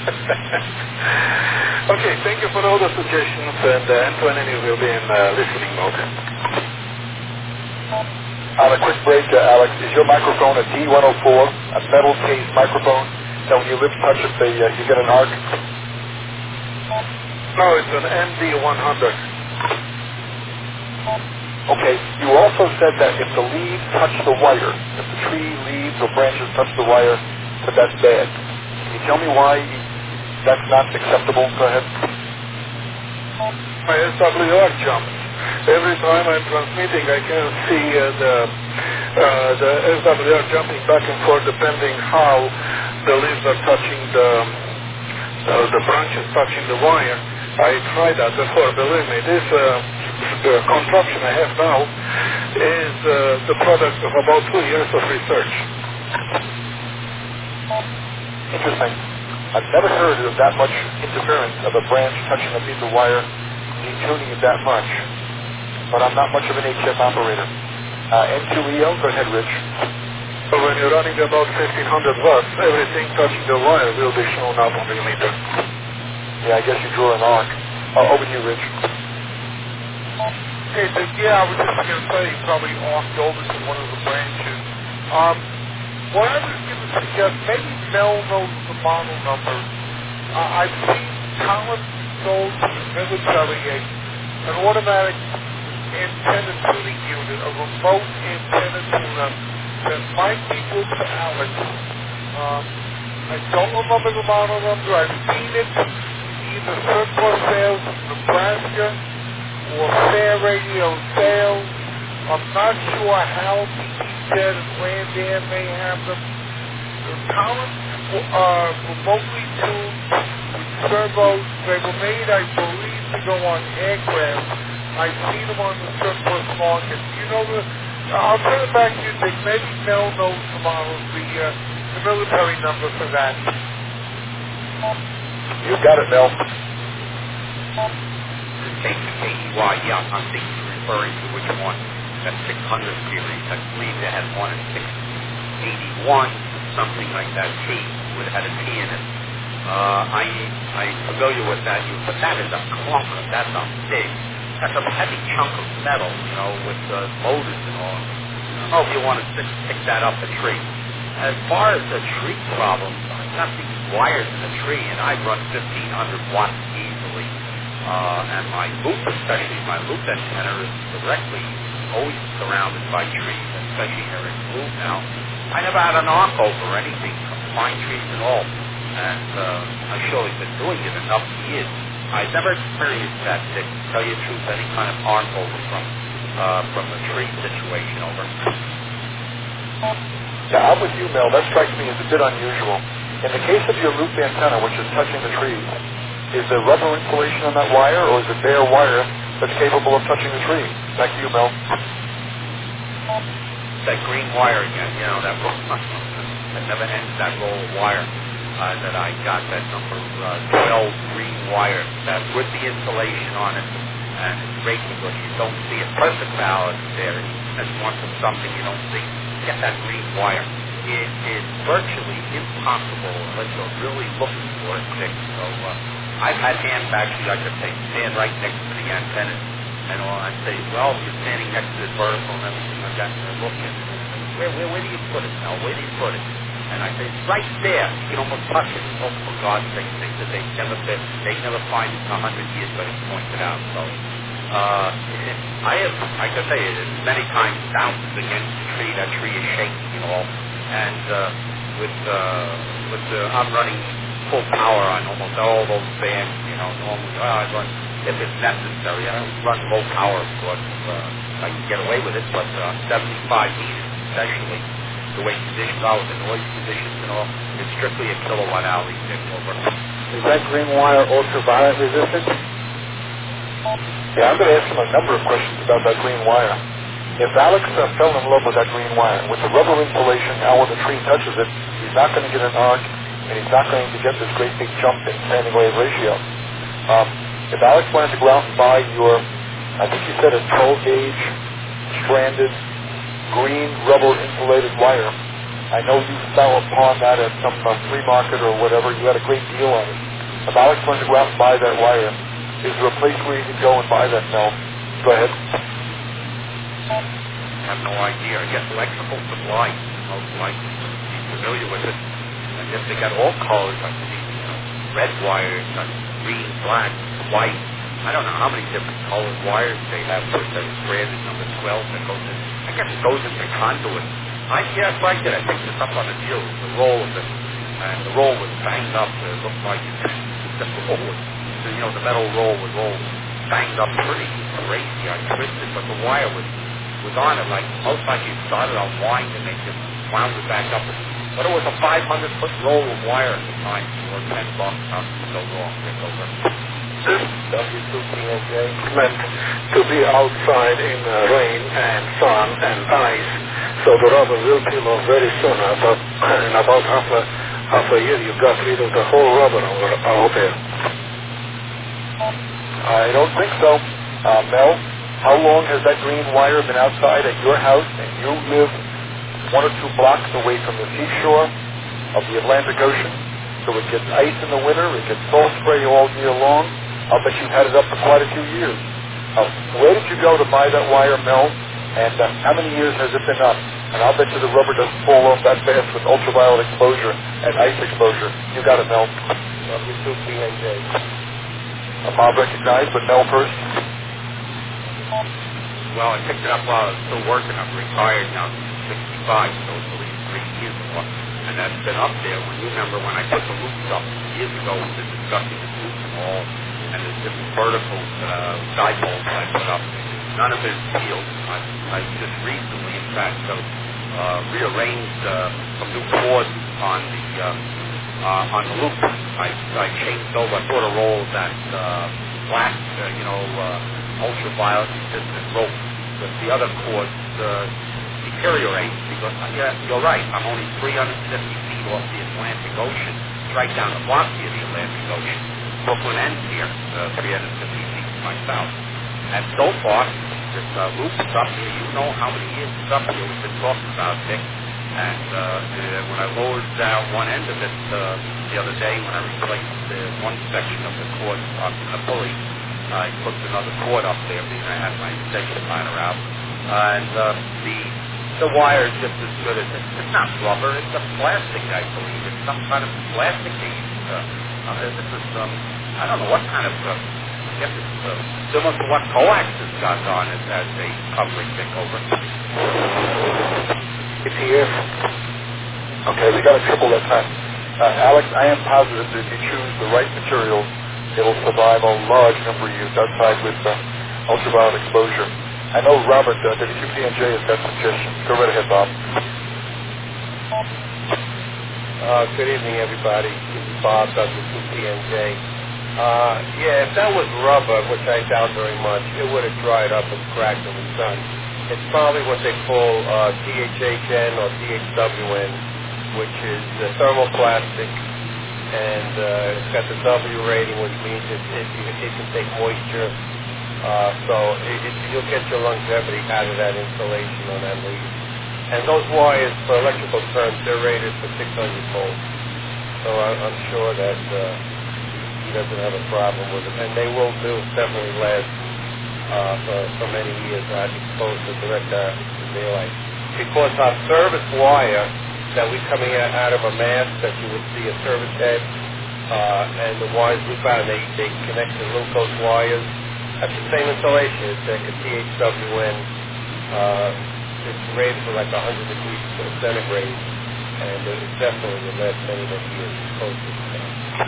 Okay, thank you for all the suggestions, and uh, Antoine and you will be in uh, listening mode. On a quick break, uh, Alex, is your microphone a D one oh four, a metal case microphone, that when your lips touch it, they, uh, you get an arc? No, it's an M D one hundred. Okay, you also said that if the leaves touch the wire, if the tree leaves or branches touch the wire, that that's bad. Can you tell me why that's not acceptable? Go ahead. My S W R jumps. Every time I'm transmitting, I can see uh, the, uh, the S W R jumping back and forth depending how the leaves are touching the, uh, the branches touching the wire. I tried that before. Believe me, this uh, the contraption I have now is uh, the product of about two years of research. Interesting. I've never heard of that much interference of a branch touching a piece of wire, detuning it that much. But I'm not much of an H F operator. Uh, N two E L, go ahead, Rich. So when you're running about fifteen hundred watts, everything touching the wire will be shown up on the meter. Yeah, I guess you draw an arc. Uh, over to you, Rich. Hey, Dick, yeah, I was just going to say you probably arced over to one of the branches. Um, what I was going to suggest, maybe Mel knows the model number. Uh, I've seen Collins sold to the military a, an automatic antenna tuning unit, a remote antenna tuner that might be good for Alex. Um, I don't remember the model number. I've seen it either surplus sales in Nebraska or fair radio sales. I'm not sure how B T said and Land Air may have them. The Collins uh, remotely tuned with servos. They were made, I believe, to go on aircraft. I've seen them on the surplus market. You know the, I'll turn it back to you, Dick. Maybe Mel knows the model, the, uh, the military number for that. You got it, Mel. K E Y, yeah, I'm thinking you're referring to which one, that six hundred series. I believe they had one in six eighty-one, something like that, T, would have had a T in it. Uh, I, I'm familiar with that, but that is a clunker. That's a big, that's a heavy chunk of metal, you know, with uh, motors and all. I don't know if you want to pick that up a tree. as far as the tree problem, I got these wires in the tree, and I run fifteen hundred watts easily. Uh, and my loop, especially my loop antenna, is directly always surrounded by trees, especially here in Blue now. I never had an arc over anything, pine trees and all. And uh, I've surely been doing it enough years. I've never experienced that, to tell you the truth, any kind of arc over from uh, from a tree situation over. Yeah, I'm with you, Mel. That strikes me as a bit unusual. In the case of your loop antenna, which is touching the trees, is there rubber insulation on that wire, or is it bare wire that's capable of touching the tree? Back to you, Mel. That green wire again, you know, that that never ends, that roll of wire uh, that I got, that number uh, twelve green wire, that with the insulation on it, and it's great because you don't see a perfect balance there. That's one from something you don't see. Get that green wire. It is virtually impossible unless you're really looking for it fixed. So uh, I've had hands actually, I could say, stand right next to the antenna and all. I'd say, well, you're standing next to the vertical and everything like that, and they're looking. Where, where, where do you put it now? Where do you put it? And I say, it's right there. You can almost touch it. Oh, for God's sake, things that they never fit. They never find it in a hundred years, but it's pointed out. So uh, it, I have, like I say, it many times bounces against the tree. That tree is shaking and all. And uh, with uh, with uh, I'm running full power on almost all those bands. You know, normally well, I run if it's necessary. I don't run low power, of course. Uh, I can get away with it, but uh, seventy-five meters, especially the way conditions are with the noise conditions and all, it's strictly a kilowatt hour thing over. Is that green wire ultraviolet resistant? Yeah, I'm going to ask him a number of questions about that green wire. If Alex uh, fell in love with that green wire, with the rubber insulation, now when the tree touches it, he's not going to get an arc, and he's not going to get this great big jump in standing wave ratio. Um, if Alex wanted to go out and buy your, I think you said a twelve gauge, stranded, green rubber insulated wire, I know you fell upon that at some uh, flea market or whatever. You had a great deal on it. If Alex wanted to go out and buy that wire, is there a place where you can go and buy that now? Go ahead. I have no idea. I guess electrical supply, most likely. Be familiar with it. I guess they got all colors. I see, you know, red wires, green, black, white. I don't know how many different colored wires they have. First, that is branded number twelve that goes in. I guess it goes into conduit. I yes, I did. I picked this up on the deal, the roll of it, and the roll was banged up. It looked like it, the roll was, you know, the metal roll was all banged up pretty crazy. I twisted, but the wire was was on it. Like most like you started on wind and they just wound it back up. But it was a five hundred foot roll of wire at the time for ten bucks. How could it go wrong? It's over. W two P N J meant to be outside in uh, rain and sun and ice, so the rubber will peel off very soon. About, in about half a, half a year, you got rid of the whole rubber over, out there. I don't think so. Uh, Mel, how long has that green wire been outside at your house, and you live one or two blocks away from the seashore of the Atlantic Ocean? So it gets ice in the winter, it gets salt spray all year long. I'll bet you've had it up for quite a few years. Uh, where did you go to buy that wire, Mel? And uh, how many years has it been up? And I'll bet you the rubber doesn't fall off that fast with ultraviolet exposure and ice exposure. You got it, Mel. W two P N J Uh, Bob recognized, but Mel first. Well, I picked it up while I was still working. I'm retired now, sixty-five, so it's at least three years ago. And that's been up there. When you remember when I put the loops up years ago, we've been discussing the loops and all, and there's different vertical uh, dipoles I put up. None of it is sealed. I, I just recently, in fact, so, uh, rearranged uh, some new cords on the uh, uh, on the loop. I, I changed over. I bought a roll of that uh, black, uh, you know, uh, ultraviolet resistant rope. But the other cords uh, deteriorate because uh, yeah, you're right. I'm only three hundred fifty feet off the Atlantic Ocean. It's right down the block here, the Atlantic Ocean. Brooklyn ends here, uh, three hundred fifty feet to my south. And so far, this uh, loop is up here. You know how many years it's up here. We've been talking about Dick. And uh, uh, when I lowered down one end of it uh, the other day, when I replaced uh, one section of the cord up in the pulley, I put another cord up there because I had my extension liner out. Uh, and uh, the the wire is just as good as it. It's not rubber. It's a plastic, I believe. It's some kind of plastic they use. Uh, uh, this is um, I don't know what kind of. Uh, I guess it's uh, similar to what coax has got on it as a covering thing over. It's here. Okay, we got a triple that time. Uh, Alex, I am positive that if you choose the right material, it'll survive a large number of years outside with uh, ultraviolet exposure. I know Robert, uh, W Q P N J, has got suggestions. Go right ahead, Bob. Uh, good evening, everybody. This is Bob, W Q P N J. Uh, yeah, if that was rubber, which I doubt very much, it would have dried up and cracked in the sun. It's probably what they call uh, T H H N or T H W N, which is uh, thermoplastic, and uh, it's got the W rating, which means it, it, it can take moisture. Uh, so it, it, you'll get your longevity out of that insulation on that lead. And those wires for electrical current, they're rated for six hundred volts. So I, I'm sure that uh, he doesn't have a problem with it. And they will do definitely last uh, for, for many years, not exposed to direct uh, daylight. Because our service wire that we coming out, out of a mast that you would see a service head, uh, and the wires we found, they, they connect to glucose wires. That's the same insulation. It's like a T H W N. Uh, it's rated for like one hundred degrees centigrade, and it definitely will last many, many years. Close to the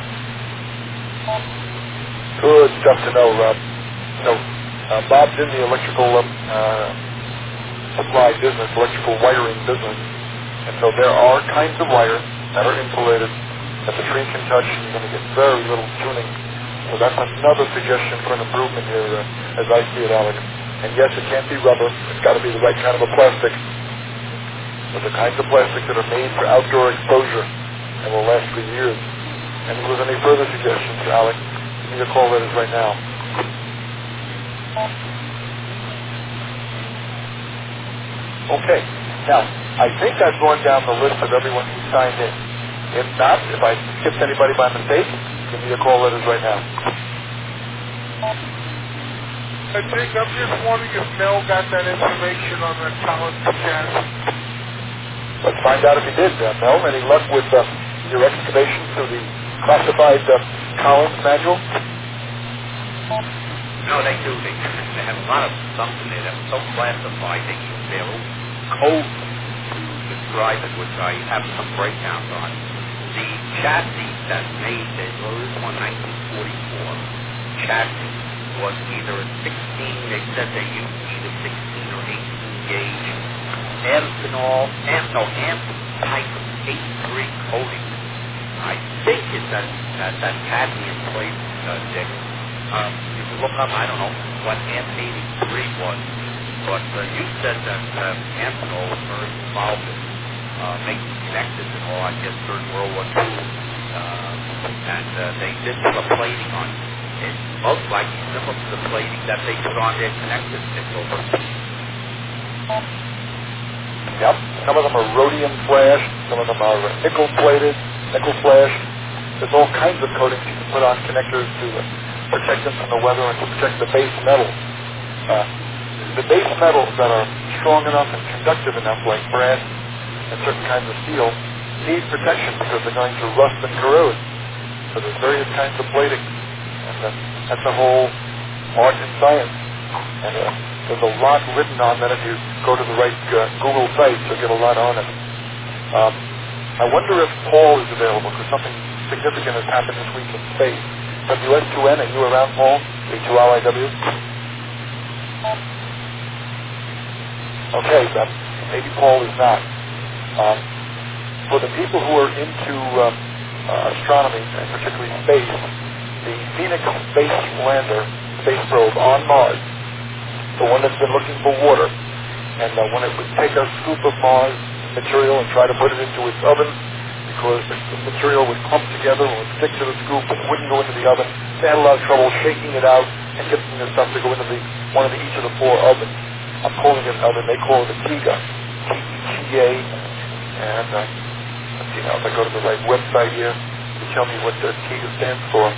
Good stuff to know, Rob. So, uh, Bob's in the electrical um, uh, supply business, electrical wiring business, and so there are kinds of wire that are insulated that the tree can touch, and you're going to get very little tuning. So that's another suggestion for an improvement here, uh, as I see it, Alex. And yes, it can't be rubber. It's got to be the right kind of a plastic. But the kinds of plastic that are made for outdoor exposure and will last for years. And if there's any further suggestions, Alex, give me the call letters right now. Okay. Now, I think I've gone down the list of everyone who signed in. If not, if I skipped anybody by mistake, give me the call letters right now. I think I'm just wondering if Mel got that information on the Collins channel. Let's find out if he did, uh, Mel. Any luck with uh, your excavation through the classified uh, Collins manual? No, they do. They, they have a lot of stuff in there that was so classified they use their own code to describe it, which I have some breakdowns on. The chassis that's made, there was one nineteen forty-four chassis, was either a sixteen, they said they used either sixteen or eighteen gauge Amphenol, amp, no, amp type eighty-three coating. I think it's that, that, that cadmium plate, uh, Dick. Um, you can look up, I don't know, what amp eighty-three was, but uh, you said that uh, Amphenol was very involved in uh, making connectors and all, I guess, during World War Two, uh, and uh, they did put a plating on it. It most likely similar to the plating that they put on their connector stick over. Yep. Some of them are rhodium flash. Some of them are nickel plated, nickel flash. There's all kinds of coatings you can put on connectors to uh, protect them from the weather and to protect the base metals. Uh, the base metals that are strong enough and conductive enough, like brass and certain kinds of steel, need protection because they're going to rust and corrode. So there's various kinds of plating. And uh, that's a whole art and science. And uh, there's a lot written on that. If you go to the right uh, Google site, you'll get a lot on it. Um, I wonder if Paul is available, because something significant has happened this week in space. W S two N, are you around, Paul? A two L I W? Okay, um, maybe Paul is not. Um, for the people who are into um, uh, astronomy, and particularly space, the Phoenix Space Lander, space probe on Mars, the one that's been looking for water, and uh, when it would take a scoop of Mars material and try to put it into its oven, because the, the material would clump together and would stick to the scoop and wouldn't go into the oven, they had a lot of trouble shaking it out and getting the stuff to go into the one of the, each of the four ovens. I'm calling it an oven. They call it a TIGA, T E G A, and uh, let's see now if I go to the right website here to tell me what the TIGA stands for.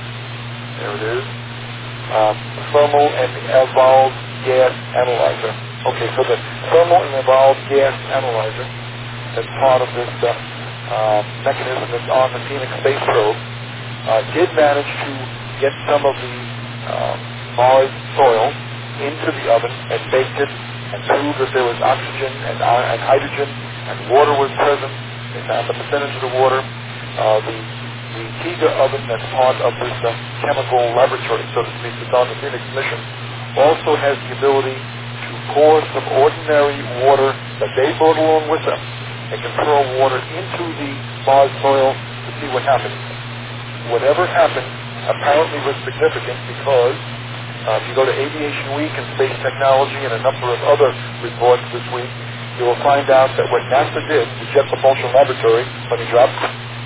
There it is. Um, Thermal and Evolved Gas Analyzer. Okay, so the thermal and evolved gas analyzer, that's part of this uh, uh, mechanism that's on the Phoenix space probe, uh, did manage to get some of the uh, Mars soil into the oven and baked it and proved that there was oxygen and, uh, and hydrogen and water was present. They found the percentage of the water. Uh, the the TIGA oven that's part of this uh, chemical laboratory, so to speak, that's on the Phoenix mission, also has the ability to pour some ordinary water that they brought along with them. They can throw water into the Mars soil to see what happens. Whatever happened apparently was significant because uh, if you go to Aviation Week and Space Technology and a number of other reports this week, you will find out that what NASA did, the Jet Propulsion Laboratory, when he dropped,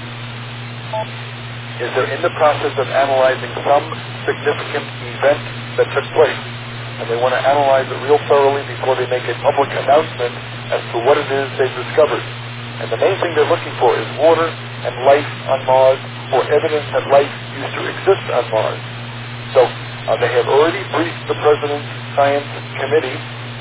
is they're in the process of analyzing some significant event that took place. And they want to analyze it real thoroughly before they make a public announcement as to what it is they've discovered. And the main thing they're looking for is water and life on Mars, or evidence that life used to exist on Mars. So uh, they have already briefed the President's Science Committee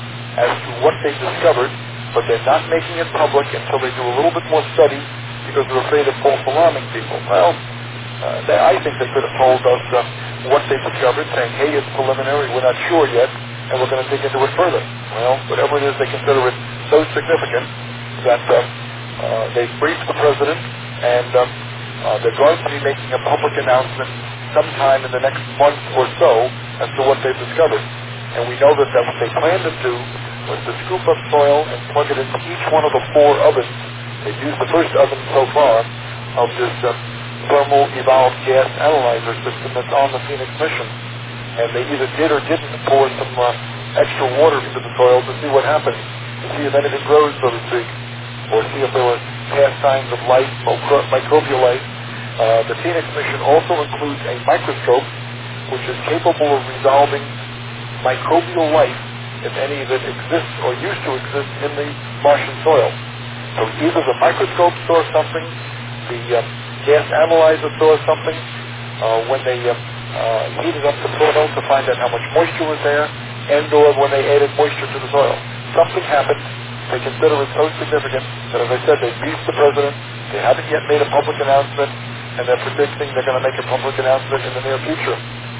as to what they've discovered, but they're not making it public until they do a little bit more study because they're afraid of false alarming people. Well, uh, they, I think they could have told us uh, what they discovered, saying, hey, it's preliminary, we're not sure yet, and we're going to dig into it further. Well, whatever it is, they consider it so significant that uh, uh, they've briefed the President, and um, uh, they're going to be making a public announcement sometime in the next month or so as to what they've discovered. And we know that, that what they planned to do was to scoop up soil and plug it into each one of the four ovens. They've used the first oven so far of this uh, thermal evolved gas analyzer system that's on the Phoenix mission. And they either did or didn't pour some uh, extra water into the soil to see what happens, to see if anything grows, so to speak, or see if there were past signs of life, micro- microbial life. Uh, the Phoenix mission also includes a microscope which is capable of resolving microbial life, if any of it exists or used to exist in the Martian soil. So either the microscope saw something, the uh, gas analyzer saw something, uh, when they uh, uh, heated up the soil to find out how much moisture was there, and or when they added moisture to the soil. Something happened. They consider it so significant that, as I said, they briefed the President. They haven't yet made a public announcement, and they're predicting they're going to make a public announcement in the near future.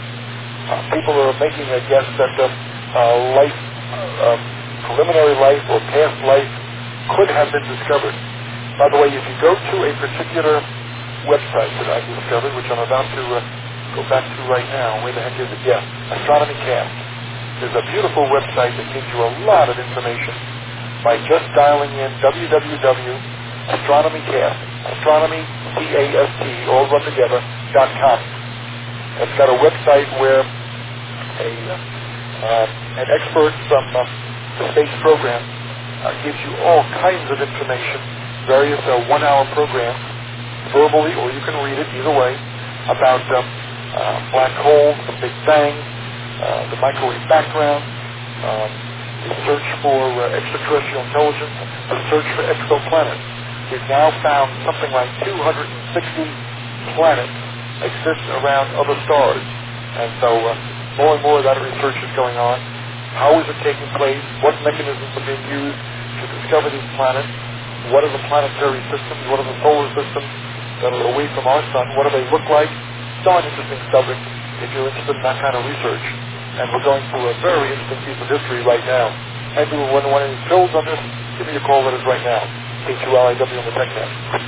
Uh, people are making a guess that uh, uh, life, uh, preliminary life or past life could have been discovered. By the way, if you go to a particular website that I've discovered, which I'm about to uh, go back to right now, where the heck is it? Yeah, Astronomy Cast. There's a beautiful website that gives you a lot of information by just dialing in w w w dot astronomy cast, astronomy, C A S T, all run together, dot com. It's got a website where a uh, an expert from uh, the space program uh, gives you all kinds of information, various uh, one-hour programs, verbally, or you can read it either way, about um, uh, black holes, the Big Bang, uh, the microwave background, um, the search for uh, extraterrestrial intelligence, the search for exoplanets. We've now found something like two hundred sixty planets exist around other stars. And so uh, more and more of that research is going on. How is it taking place? What mechanisms are being used to discover these planets? What are the planetary systems? What are the solar systems that are away from our sun? What do they look like? It's an interesting subject if you're interested in that kind of research. And we're going through a very interesting piece of history right now. And if you want any fills on this, give me a call. Let us right now. H U L I W on the TechNet.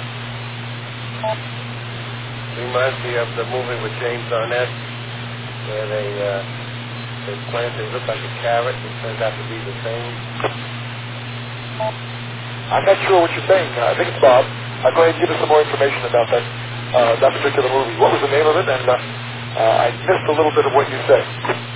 Reminds me of the movie with James Arnett, where they uh, they plant, they look like a carrot, it turns out to be the same. I'm not sure what you're saying. Uh, I think it's Bob. Uh, go ahead and give us some more information about that uh, that particular movie. What was the name of it? And uh, uh, I missed a little bit of what you said.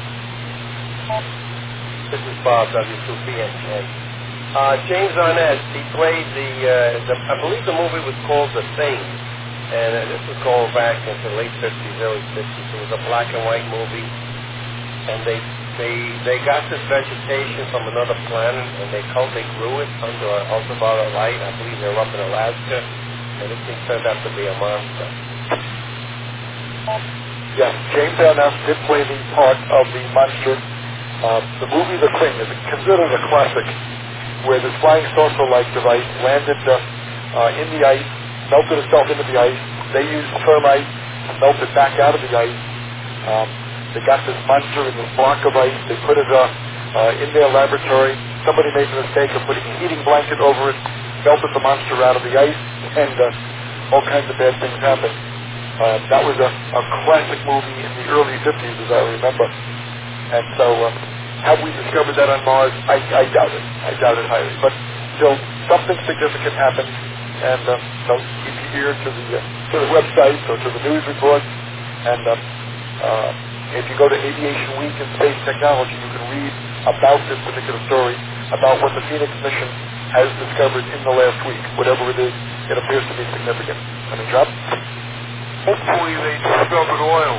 This is Bob, W two P N K. Uh, James Arnett, he played the, uh, the, I believe the movie was called The Thing, and uh, this was going back into the late fifties, early sixties. It was a black and white movie, and they they they got this vegetation from another planet, and they cult, they grew it under ultraviolet light. I believe they were up in Alaska, and this thing turned out to be a monster. Yes, James Arnett did play the part of the monster Uh, the movie The Thing is considered a classic, where this flying saucer-like device landed uh, uh, in the ice, melted itself into the ice. They used termite to melt it back out of the ice. Um, they got this monster in this block of ice. They put it uh, uh, in their laboratory. Somebody made the mistake of putting a heating blanket over it, melted the monster out of the ice, and uh, all kinds of bad things happened. Uh, that was a, a classic movie in the early fifties, as I remember. And so, uh, have we discovered that on Mars? I, I doubt it. I doubt it highly. But still, something significant happened. And uh, so keep your ear to the uh, to the website or to the news reports. And uh, uh, if you go to Aviation Week in Space Technology, you can read about this particular story, about what the Phoenix mission has discovered in the last week. Whatever it is, it appears to be significant. Let me drop. Hopefully they discovered oil.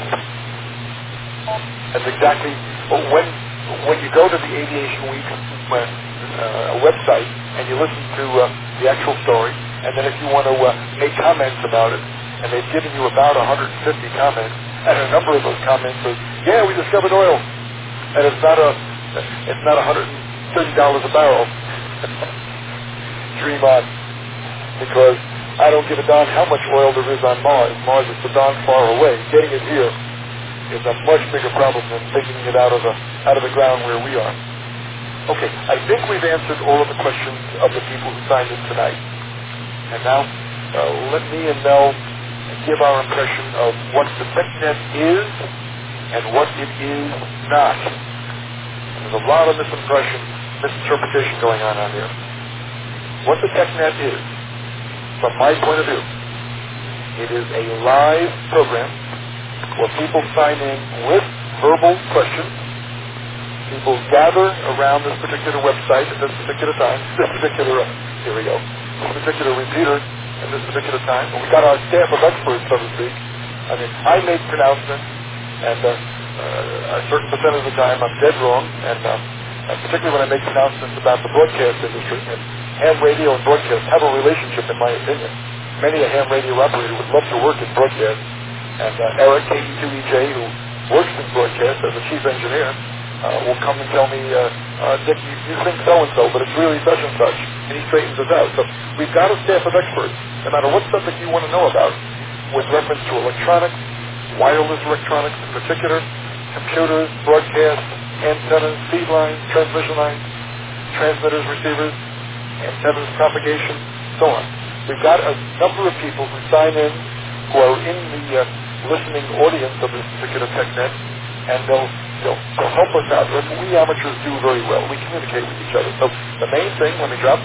That's exactly when when you go to the Aviation Week when, uh, website and you listen to uh, the actual story, and then if you want to uh, make comments about it, and they've given you about one hundred fifty comments, and a number of those comments are, yeah, we discovered oil, and it's not a it's not one hundred thirty dollars a barrel. Dream on, because I don't give a darn how much oil there is on Mars. Mars is so darn far away. Getting it here is a much bigger problem than taking it out of the out of the ground where we are. Okay, I think we've answered all of the questions of the people who signed in tonight. And now, uh, let me and Mel give our impression of what the TechNet is and what it is not. There's a lot of misimpression, misinterpretation going on out here. What the TechNet is, from my point of view, it is a live program where people sign in with verbal questions. People gather around this particular website at this particular time, this particular, uh, here we go, this particular repeater at this particular time. And we got our staff of experts, so to speak. I mean, I make pronouncements, and uh, uh, a certain percent of the time I'm dead wrong, and uh, uh, particularly when I make pronouncements about the broadcast industry. And ham radio and broadcast have a relationship, in my opinion. Many a ham radio operator would love to work in broadcast. And uh, Eric, K E two E J, who works in broadcast as a chief engineer, uh, will come and tell me, uh, uh, Dick, you, you think so-and-so, but it's really such and such, and he straightens us out. So we've got a staff of experts, no matter what subject you want to know about, with reference to electronics, wireless electronics in particular, computers, broadcast, antennas, feed lines, transmission lines, transmitters, receivers, antennas, propagation, so on. We've got a number of people who sign in, who are in the uh, listening audience of this particular TechNet, and they'll, they'll, they'll help us out. What we amateurs do very well. We communicate with each other. So the main thing, let me drop,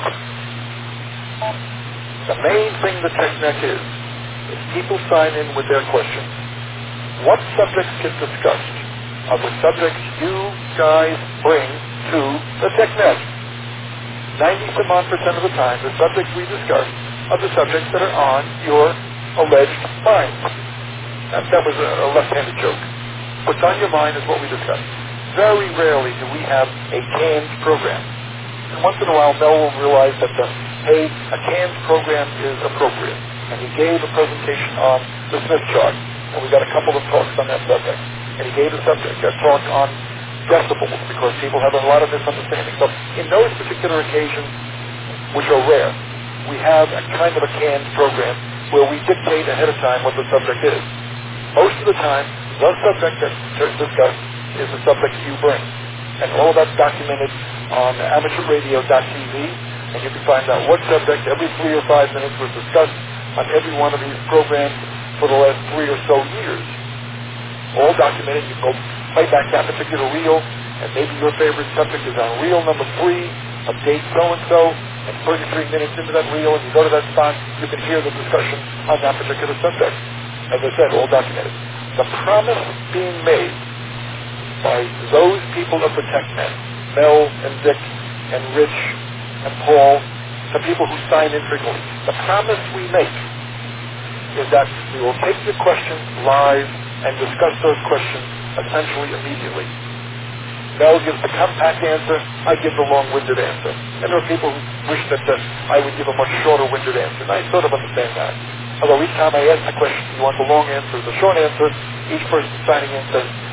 the main thing the TechNet is, is people sign in with their questions. What subjects get discussed are the subjects you guys bring to the TechNet. ninety-some odd percent of the time, the subjects we discuss are the subjects that are on your alleged mind. That, that was a, a left-handed joke. What's on your mind is what we discuss. Very rarely do we have a canned program. And once in a while, Mel will realize that, the, hey, a canned program is appropriate. And he gave a presentation on the Smith chart, and we got a couple of talks on that subject. And he gave a subject, a talk on decibels, because people have a lot of misunderstanding. So in those particular occasions, which are rare, we have a kind of a canned program where we dictate ahead of time what the subject is. Most of the time, the subject that's discussed is the subject you bring. And all of that's documented on amateur radio dot t v, and you can find out what subject every three or five minutes was discussed on every one of these programs for the last three or so years. All documented. You can go play back that particular reel, and maybe your favorite subject is on reel number three of date so-and-so, and thirty-three minutes into that reel, and you go to that spot, you can hear the discussion on that particular subject. As I said, all documented. The promise being made by those people of the TechNet, Mel and Dick and Rich and Paul, the people who sign in frequently, the promise we make is that we will take the questions live and discuss those questions essentially immediately. Mel gives the compact answer, I give the long-winded answer. And there are people who wish that uh, I would give a much shorter-winded answer, and I sort of understand that. Although each time I ask the question, you want the long answer or the short answer, each person signing in says,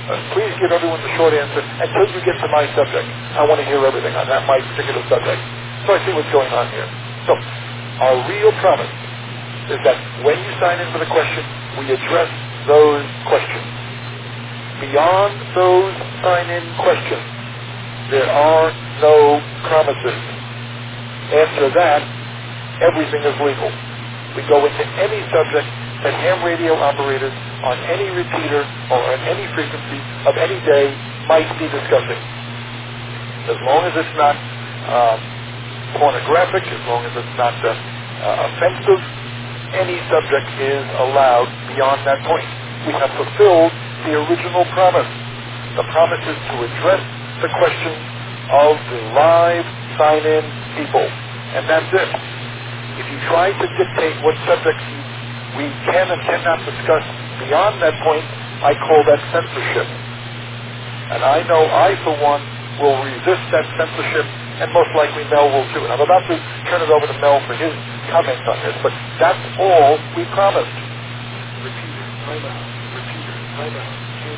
Uh, please give everyone the short answer until you get to my subject. I want to hear everything on that my particular subject. So I see what's going on here. So our real promise is that when you sign in for the question, we address those questions. Beyond those sign-in questions, there are no promises. After that, everything is legal. We go into any subject that ham radio operators on any repeater or on any frequency of any day might be discussing. As long as it's not um, pornographic, as long as it's not uh, uh, offensive, any subject is allowed beyond that point. We have fulfilled the original promise. The promise is to address the questions of the live sign-in people. And that's it. If you try to dictate what subjects we can and cannot discuss beyond that point, I call that censorship. And I know I, for one, will resist that censorship, and most likely Mel will too. And I'm about to turn it over to Mel for his comments on this, but that's all we promised. Repeater, time out. Repeater, time out.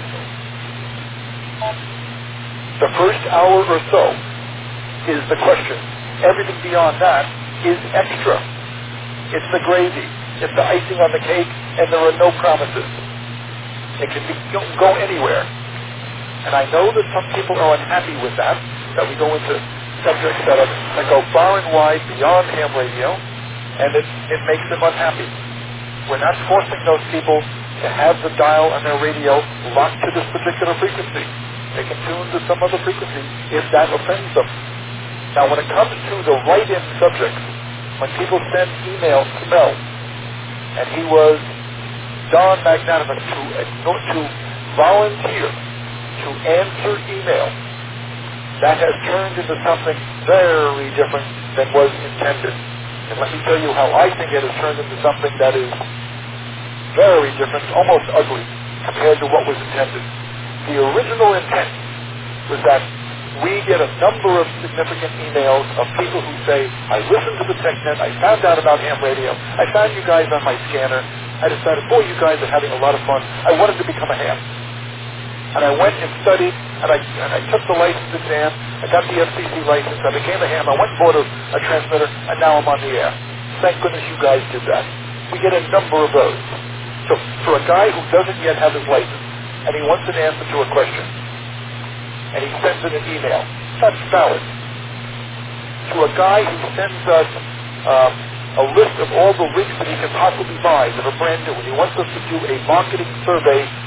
The first hour or so is the question. Everything beyond that is extra. It's the gravy. It's the icing on the cake, and there are no promises. It can be, go anywhere. And I know that some people are unhappy with that, that we go into subjects that, are, that go far and wide beyond ham radio, and it, it makes them unhappy. We're not forcing those people to have the dial on their radio locked to this particular frequency. They can tune to some other frequency if that offends them. Now, when it comes to the write-in subjects, when people send emails to Mel, and he was darn magnanimous to, to volunteer to answer email, that has turned into something very different than was intended. And let me tell you how I think it has turned into something that is very different, almost ugly, compared to what was intended. The original intent was that we get a number of significant emails of people who say, I listened to the TechNet, I found out about ham radio, I found you guys on my scanner, I decided, boy, you guys are having a lot of fun, I wanted to become a ham. And I went and studied, and I, and I took the license exam, I got the F C C license, I became a ham, I went and bought a, a transmitter, and now I'm on the air. Thank goodness you guys did that. We get a number of those. So for a guy who doesn't yet have his license, and he wants an answer to a question, and he sends it an email, that's valid. To a guy who sends us um, a list of all the rigs that he can possibly buy that are brand new, and he wants us to do a marketing survey